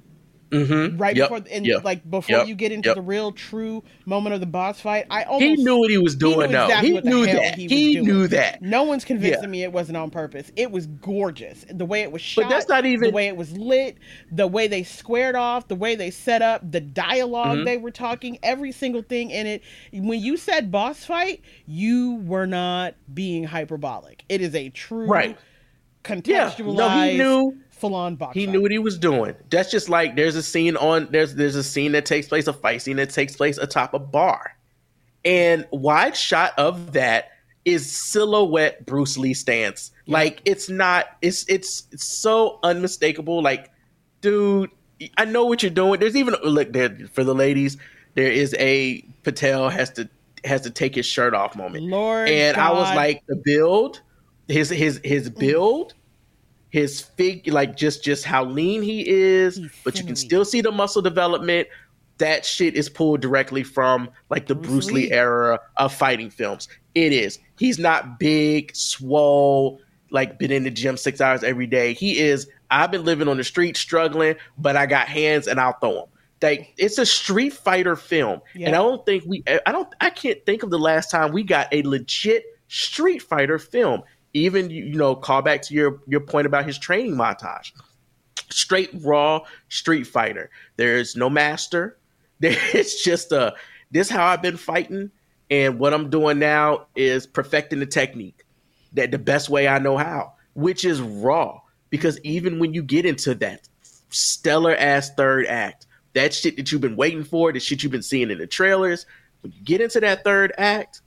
Mm-hmm. Right Yep. before, and Yep. like before Yep. you get into Yep. the real true moment of the boss fight, I almost He knew what he was doing. he knew though. exactly He what the knew hell that. he was He doing. knew that. No one's convincing Yeah. me it wasn't on purpose. It was gorgeous. The way it was But shot, that's not the even. way it was lit, the way they squared off, the way they set up, the dialogue Mhm. they were talking, every single thing in it. When you said boss fight, you were not being hyperbolic. It is a true Right. Yeah. contextualized No, he knew. full-on box He fight. knew what he was doing. That's just like there's a scene on there's there's a scene that takes place, a fight scene that takes place atop a bar. And wide shot of that is silhouette Bruce Lee stance. Yeah. Like it's not it's it's it's so unmistakable. Like, dude, I know what you're doing. There's even look there for the ladies, there is a Patel has to has to take his shirt off moment. Lord and God. I was like, the build, his his his build. His fig, like just just how lean he is, He's but you can sinewy. still see the muscle development. That shit is pulled directly from like the Bruce Bruce, Lee. Lee. era of fighting films. It is. He's not big, swole, like been in the gym six hours every day. He is. I've been living on the street struggling, but I got hands and I'll throw them. Like it's a Street Fighter film, Yeah. and I don't think we. I don't. I can't think of the last time we got a legit Street Fighter film. Even you know, call back to your your point about his training montage. Straight raw Street Fighter. There's no master. It's just a this how I've been fighting, and what I'm doing now is perfecting the technique. That the best way I know how, which is raw. Because even when you get into that stellar ass third act, that shit that you've been waiting for, the shit you've been seeing in the trailers, when you get into that third act.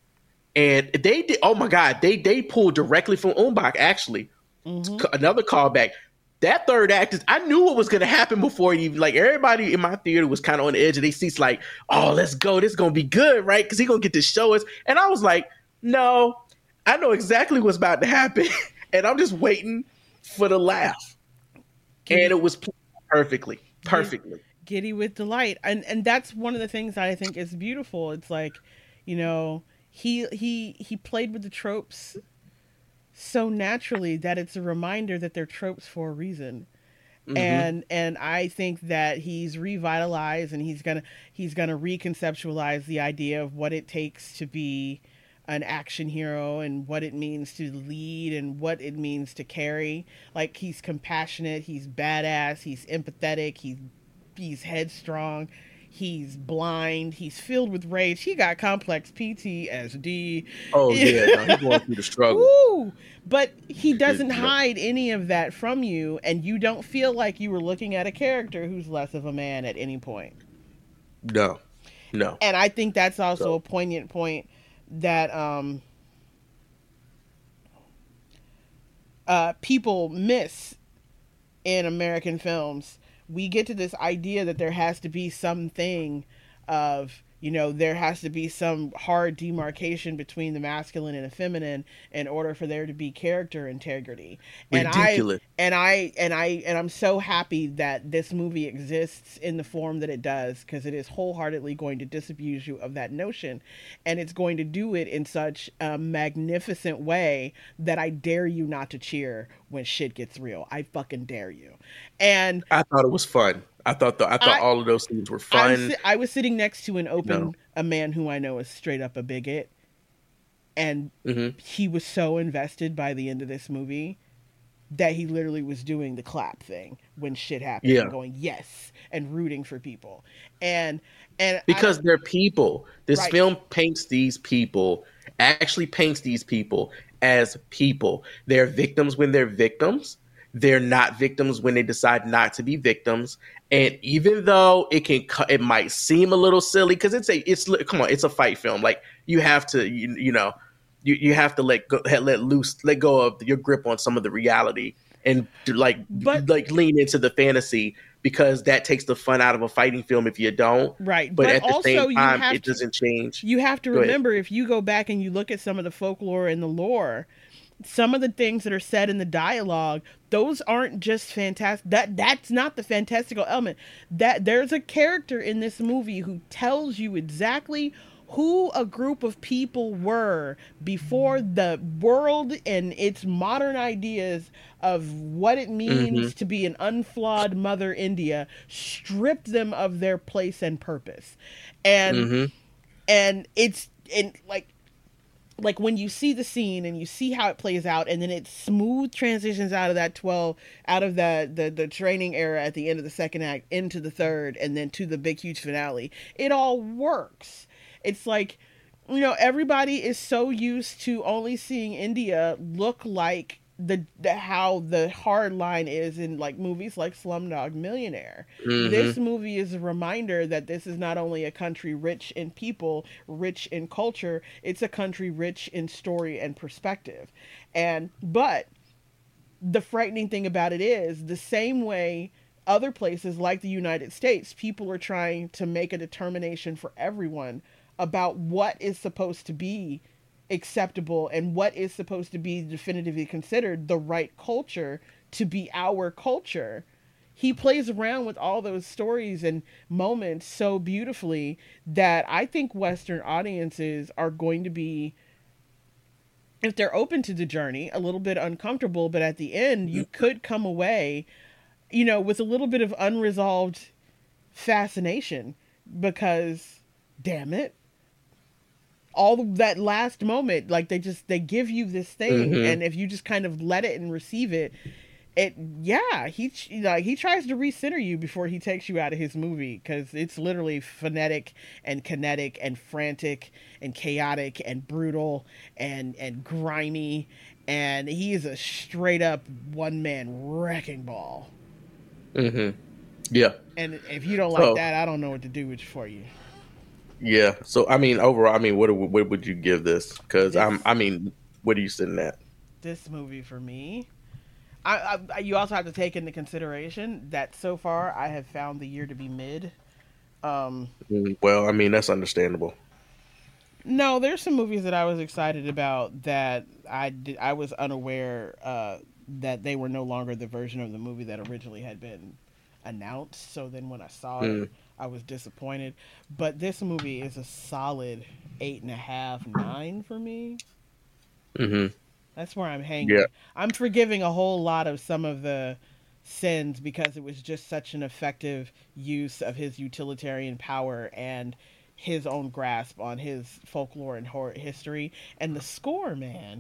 And they did. Oh my God! They they pulled directly from Umbach. Actually, Mhm. C- another callback. That third act is. I knew what was going to happen before it even. Like everybody in my theater was kind of on the edge of their seats. Like, oh, let's go. This is gonna be good, right? Because he's gonna get to show us. And I was like, no, I know exactly what's about to happen, and I'm just waiting for the laugh. Giddy, And it was played perfectly, perfectly. giddy with delight, and and that's one of the things that I think is beautiful. It's like, you know. He he he played with the tropes so naturally that it's a reminder that they're tropes for a reason. Mhm. And and I think that he's revitalized and he's gonna he's gonna reconceptualize the idea of what it takes to be an action hero and what it means to lead and what it means to carry. Like he's compassionate, he's badass, he's empathetic, he's he's headstrong. He's blind. He's filled with rage. He got complex P T S D. Oh yeah, no, he's going through the struggle. Woo! But he doesn't Yeah. hide any of that from you, and you don't feel like you were looking at a character who's less of a man at any point. No, no. And I think that's also So- a poignant point that um, uh, people miss in American films. We get to this idea that there has to be something of, you know, there has to be some hard demarcation between the masculine and the feminine in order for there to be character integrity. And Ridiculous. I and I and I and I'm so happy that this movie exists in the form that it does, because it is wholeheartedly going to disabuse you of that notion, and it's going to do it in such a magnificent way that I dare you not to cheer when shit gets real. I fucking dare you. And I thought it was fun. I thought the, I thought I- all of those scenes were I fun. was, si- I was sitting next to an open No. a man who I know is straight up a bigot, and hmm he was so invested by the end of this movie that he literally was doing the clap thing when shit happened, Yeah. and going yes and rooting for people, and and I- Because they're people. This Right. film paints these people, actually paints these people as people. They're victims when they're victims. They're not victims when they decide not to be victims. And even though it can, cu- it might seem a little silly because it's a, it's come on, it's a fight film. Like you have to, you, you know, you, you have to let go, let loose, let go of your grip on some of the reality and like, But- like lean into the fantasy, because that takes the fun out of a fighting film if you don't. right, But, but, at the also same you time, have it to, doesn't change. you have to Go ahead. remember, if you go back and you look at some of the folklore and the lore, some of the things that are said in the dialogue, those aren't just fantastic. That that's not the fantastical element. That there's a character in this movie who tells you exactly who a group of people were before the world and its modern ideas of what it Mm-hmm. means to be an unflawed Mother India stripped them of their place and purpose. And Mm-hmm. and it's and like like when you see the scene and you see how it plays out, and then it smooth transitions out of that twelve, out of the, the the training era at the end of the second act into the third, and then to the big huge finale, it all works. It's like, you know, everybody is so used to only seeing India look like the, the how the hard line is in like movies like Slumdog Millionaire. Mm-hmm. This movie is a reminder that this is not only a country rich in people, rich in culture, it's a country rich in story and perspective. And but the frightening thing about it is the same way other places like the United States, people are trying to make a determination for everyone about what is supposed to be acceptable and what is supposed to be definitively considered the right culture to be our culture. He plays around with all those stories and moments so beautifully that I think Western audiences are going to be, if they're open to the journey, a little bit uncomfortable, but at the end, you could come away, you know, with a little bit of unresolved fascination because, damn it, all that last moment, like they just, they give you this thing, Mm-hmm. and if you just kind of let it and receive it, it, yeah, he like he tries to recenter you before he takes you out of his movie because it's literally phonetic and kinetic and frantic and chaotic and brutal and and grimy, and he is a straight up one man wrecking ball. Mm-hmm. Yeah. And if you don't like So that, I don't know what to do with for you. yeah. So I mean, overall, I mean, what what would you give this? Because This I'm, I mean, what are you sitting at? this movie for me, I, I you also have to take into consideration that so far I have found the year to be mid. Um, Mm, well, I mean, that's understandable. no, there's some movies that I was excited about that I did, I was unaware uh, that they were no longer the version of the movie that originally had been announced. So then when I saw it, Mm, I was disappointed. But this movie is a solid eight and a half, nine for me. mm-hmm. That's where I'm Yeah. hanging. I'm forgiving a whole lot of some of the sins because it was just such an effective use of his utilitarian power and his own grasp on his folklore and horror history. And the score, man,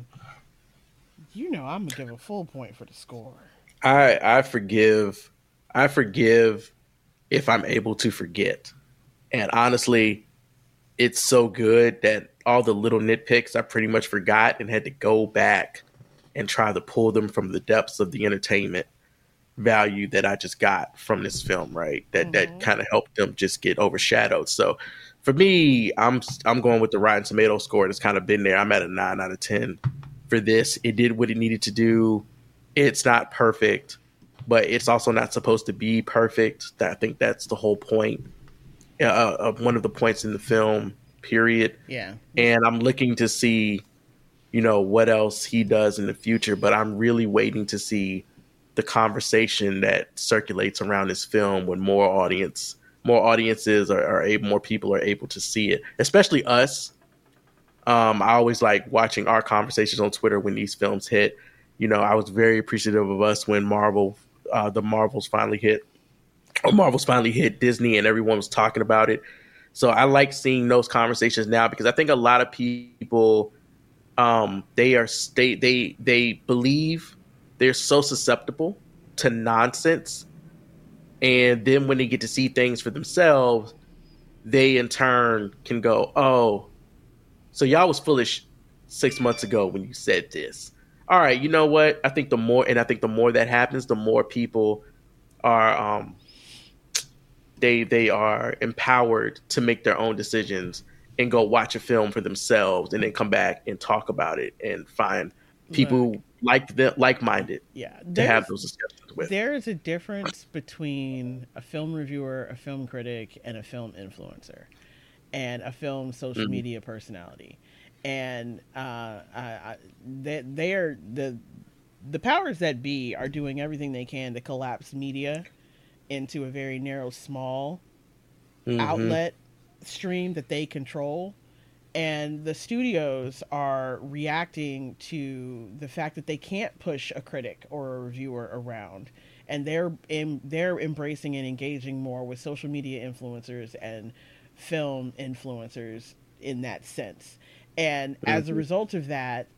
you know I'm gonna give a full point for the score. I I forgive. I forgive if I'm able to forget. And honestly, it's so good that all the little nitpicks I pretty much forgot and had to go back and try to pull them from the depths of the entertainment value that I just got from this film, right? That that Mm-hmm. kind of helped them just get overshadowed. So for me, I'm I'm going with the Rotten Tomato score that's kind of been there. I'm at a nine out of ten for this. It did what it needed to do. It's not perfect, but it's also not supposed to be perfect. I think that's the whole point uh, of one of the points in the film, period. Yeah. And I'm looking to see, you know, what else he does in the future, but I'm really waiting to see the conversation that circulates around this film when more audience, more audiences are, are able, more people are able to see it, especially us. Um, I always like watching our conversations on Twitter when these films hit. You know, I was very appreciative of us when Marvel, uh, the Marvels finally hit, or Marvels finally hit Disney, and everyone was talking about it. So I like seeing those conversations now because I think a lot of people, um, they are they they they believe they're so susceptible to nonsense, and then when they get to see things for themselves, they in turn can go, "Oh, so y'all was foolish six months ago when you said this." All right, you know what? I think the more, and I think the more that happens, the more people are um, they they are empowered to make their own decisions and go watch a film for themselves and then come back and talk about it and find Look, people like the like minded yeah. to have There's those discussions with. there is a difference between a film reviewer, a film critic, and a film influencer, and a film social Mm-hmm. media personality. And uh, I, I, they, they are the the powers that be are doing everything they can to collapse media into a very narrow, small Mm-hmm. outlet stream that they control. and the studios are reacting to the fact that they can't push a critic or a reviewer around, and they're in, they're embracing and engaging more with social media influencers and film influencers in that sense. And mm-hmm. as a result of that,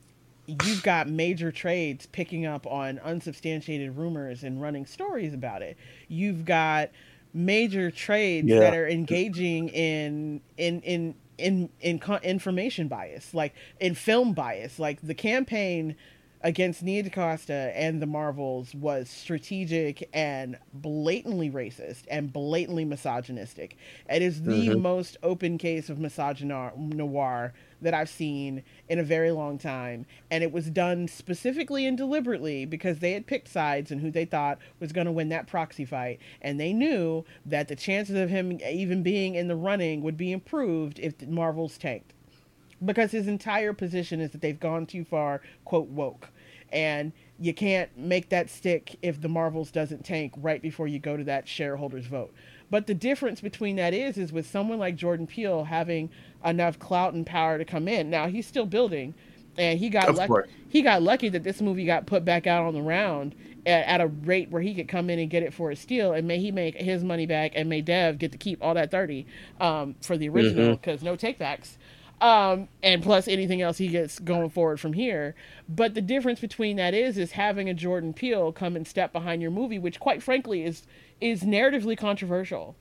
you've got major trades picking up on unsubstantiated rumors and running stories about it. You've got major trades yeah. that are engaging in in in in in co- information bias, like in film bias. Like the campaign against Nia DaCosta and the Marvels was strategic and blatantly racist and blatantly misogynistic. It is the mm-hmm. most open case of misogynoir that I've seen in a very long time. And it was done specifically and deliberately because they had picked sides and who they thought was going to win that proxy fight. And they knew that the chances of him even being in the running would be improved if the Marvels tanked. Because his entire position is that they've gone too far, quote, woke. And you can't make that stick if the Marvels doesn't tank right before you go to that shareholders vote. But the difference between that is, is with someone like Jordan Peele having enough clout and power to come in. Now, he's still building, and he got lucky. He got lucky that this movie got put back out on the round at, at a rate where he could come in and get it for a steal, and may he make his money back, and may Dev get to keep all that thirty um, for the original, because mm-hmm. no takebacks. Um, and plus anything else he gets going forward from here. But the difference between that is, is having a Jordan Peele come and step behind your movie, which quite frankly is, is narratively controversial.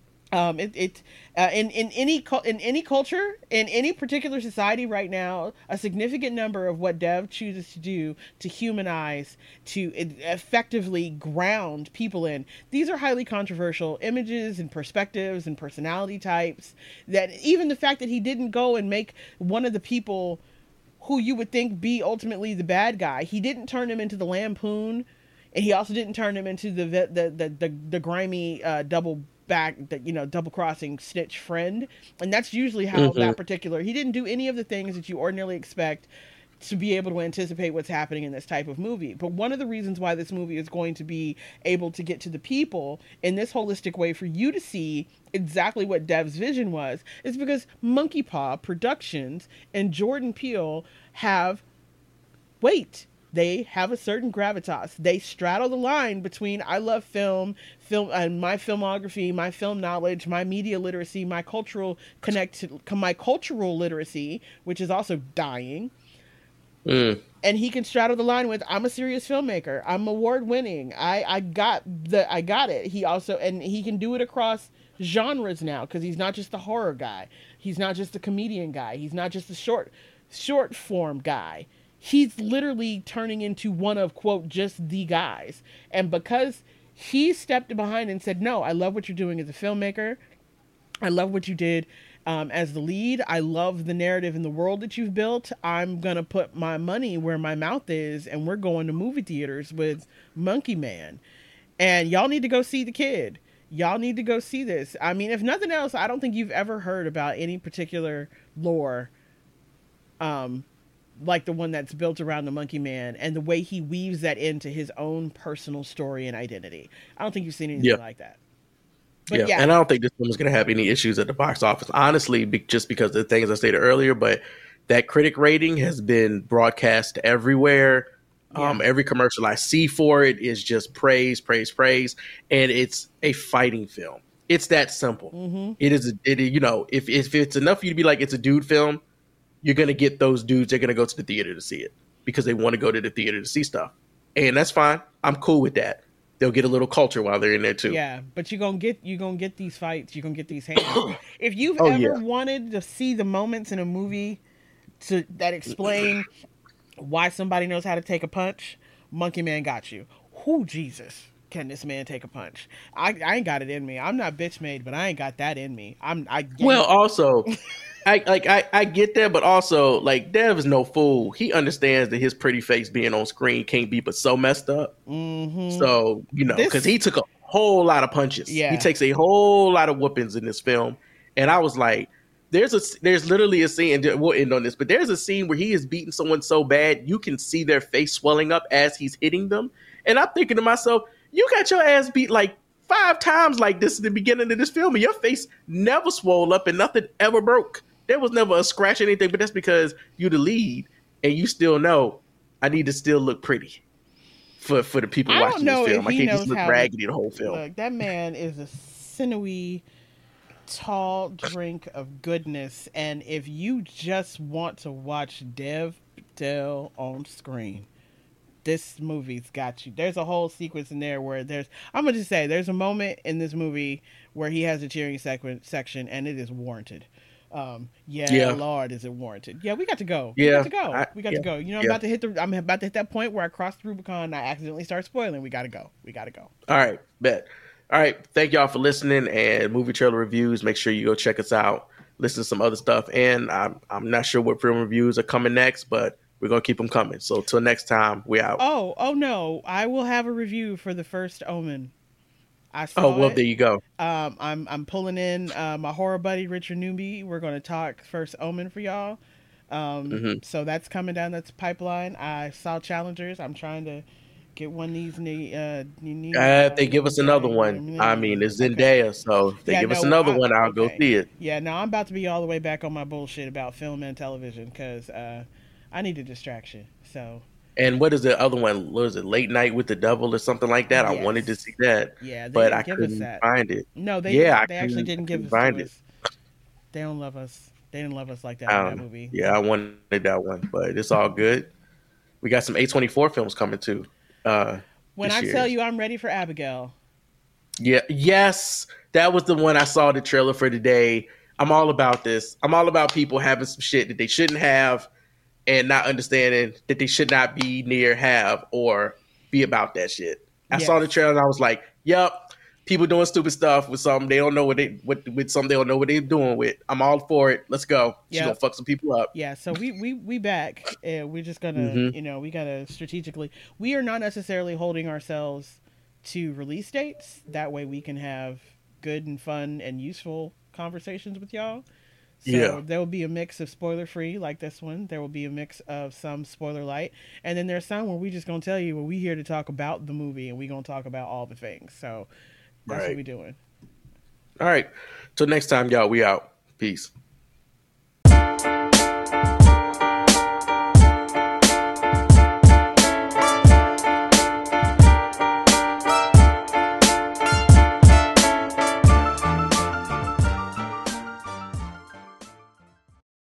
Um, it, it, uh, in, in any, in any culture, in any particular society right now, a significant number of what Dev chooses to do to humanize, to effectively ground people in, these are highly controversial images and perspectives and personality types, that even the fact that he didn't go and make one of the people who you would think be ultimately the bad guy, he didn't turn him into the Lampoon, and he also didn't turn him into the, the, the, the, the grimy, uh, double back that, you know, double crossing snitch friend. And that's usually how mm-hmm. that particular, he didn't do any of the things that you ordinarily expect to be able to anticipate what's happening in this type of movie. But one of the reasons why this movie is going to be able to get to the people in this holistic way for you to see exactly what Dev's vision was, is because Monkey Paw Productions and Jordan Peele have weight. They have a certain gravitas. They straddle the line between I love film, film, and my filmography, my film knowledge, my media literacy, my cultural connect, my cultural literacy, which is also dying. Mm. And he can straddle the line with I'm a serious filmmaker. I'm award winning. I, I got the I got it. He also and he can do it across genres now because he's not just the horror guy. He's not just the comedian guy. He's not just the short short form guy. He's literally turning into one of, quote, just the guys. And because he stepped behind and said, no, I love what you're doing as a filmmaker. I love what you did um, as the lead. I love the narrative and the world that you've built. I'm going to put my money where my mouth is, and we're going to movie theaters with Monkey Man. And y'all need to go see the kid. Y'all need to go see this. I mean, if nothing else, I don't think you've ever heard about any particular lore um, like the one that's built around the Monkey Man and the way he weaves that into his own personal story and identity. I don't think you've seen anything yeah. like that. But yeah. yeah, and I don't think this film is going to have any issues at the box office, honestly, be- just because of the things I stated earlier. But that critic rating has been broadcast everywhere. Yeah. Um, every commercial I see for it is just praise, praise, praise, and it's a fighting film. It's that simple. Mm-hmm. It is. It you know, if if it's enough for you to be like it's a dude film, you're going to get those dudes. They're going to go to the theater to see it because they want to go to the theater to see stuff. And that's fine. I'm cool with that. They'll get a little culture while they're in there too. Yeah, but you're going to get you're going to get these fights. You're going to get these hands. If you've oh, ever yeah. wanted to see the moments in a movie to that explain why somebody knows how to take a punch, Monkey Man got you. Whoo, Jesus. Can this man take a punch? I, I ain't got it in me. I'm not bitch made, but I ain't got that in me. I'm I Well, also I like I, I get that, but also like Dev is no fool. He understands that his pretty face being on screen can't be but so messed up. Mm-hmm. So, you know, because he took a whole lot of punches. Yeah. He takes a whole lot of whoopings in this film. And I was like, there's a there's literally a scene, and we'll end on this, but there's a scene where he is beating someone so bad you can see their face swelling up as he's hitting them. And I'm thinking to myself, you got your ass beat like five times like this in the beginning of this film, and your face never swole up and nothing ever broke. There was never a scratch or anything, but that's because you the lead and you still know I need to still look pretty for for the people I don't watching know this if film. I he can't just knows look how to raggedy the whole film. look. That man is a sinewy, tall drink of goodness, and if you just want to watch Dev Patel on screen, this movie's got you. There's a whole sequence in there where there's, I'm gonna just say, there's a moment in this movie where he has a cheering sequ- section, and it is warranted. Um, yeah, Yeah. Lord, is it warranted? Yeah, we got to go. Yeah, we got to go. I- we got yeah, to go. You know, I'm yeah. about to hit the. I'm about to hit that point where I crossed the Rubicon and I accidentally start spoiling. We got to go. We got to go. All right, bet. All right, thank y'all for listening and movie trailer reviews. Make sure you go check us out, listen to some other stuff, and I'm I'm not sure what film reviews are coming next, but we're gonna keep them coming. So till next time, we out. Oh, oh no! I will have a review for the first Omen. I saw Oh well, it. there you go. Um, I'm I'm pulling in uh, my horror buddy Richard Newby. We're going to talk first Omen for y'all. Um, Mm-hmm. So that's coming down. That's pipeline. I saw Challengers. I'm trying to get one of these. Ne- uh, ne- Uh, if they give us another one, I mean, it's Zendaya, Okay. so if they Yeah, give us no, another I- one, I'll go okay. see it. Yeah, no, I'm about to be all the way back on my bullshit about film and television because uh, I need a distraction. So And what is the other one? What is it? Late Night with the Devil or something like that? I Yes. wanted to see that, yeah, they but didn't I give us couldn't that. find it. No, they Yeah, I they actually couldn't- didn't give couldn't us find to it. us. They don't love us. They didn't love us like that I in don't that know. movie. Yeah, I wanted that one, but it's all good. We got some A twenty-four films coming too. Uh, When this I year. tell you I'm ready for Abigail. Yeah, yes, that was the one I saw the trailer for today. I'm all about this. I'm all about people having some shit that they shouldn't have and not understanding that they should not be near, have, or be about that shit. I Yes. saw the trailer and I was like, yep, people doing stupid stuff with something they don't know what they what with something they don't know what they're doing with. I'm all for it. Let's go. She's Yep. gonna fuck some people up. Yeah, so we we we back. And we're just gonna, Mhm. you know, we gotta strategically. We are not necessarily holding ourselves to release dates. That way, we can have good and fun and useful conversations with y'all. So Yeah. there will be a mix of spoiler free like this one. There will be a mix of some spoiler light, and then there's some where we just gonna tell you, well, we here to talk about the movie and we gonna talk about all the things. So that's Right. what we doing. All right. Till next time, y'all. We out. Peace.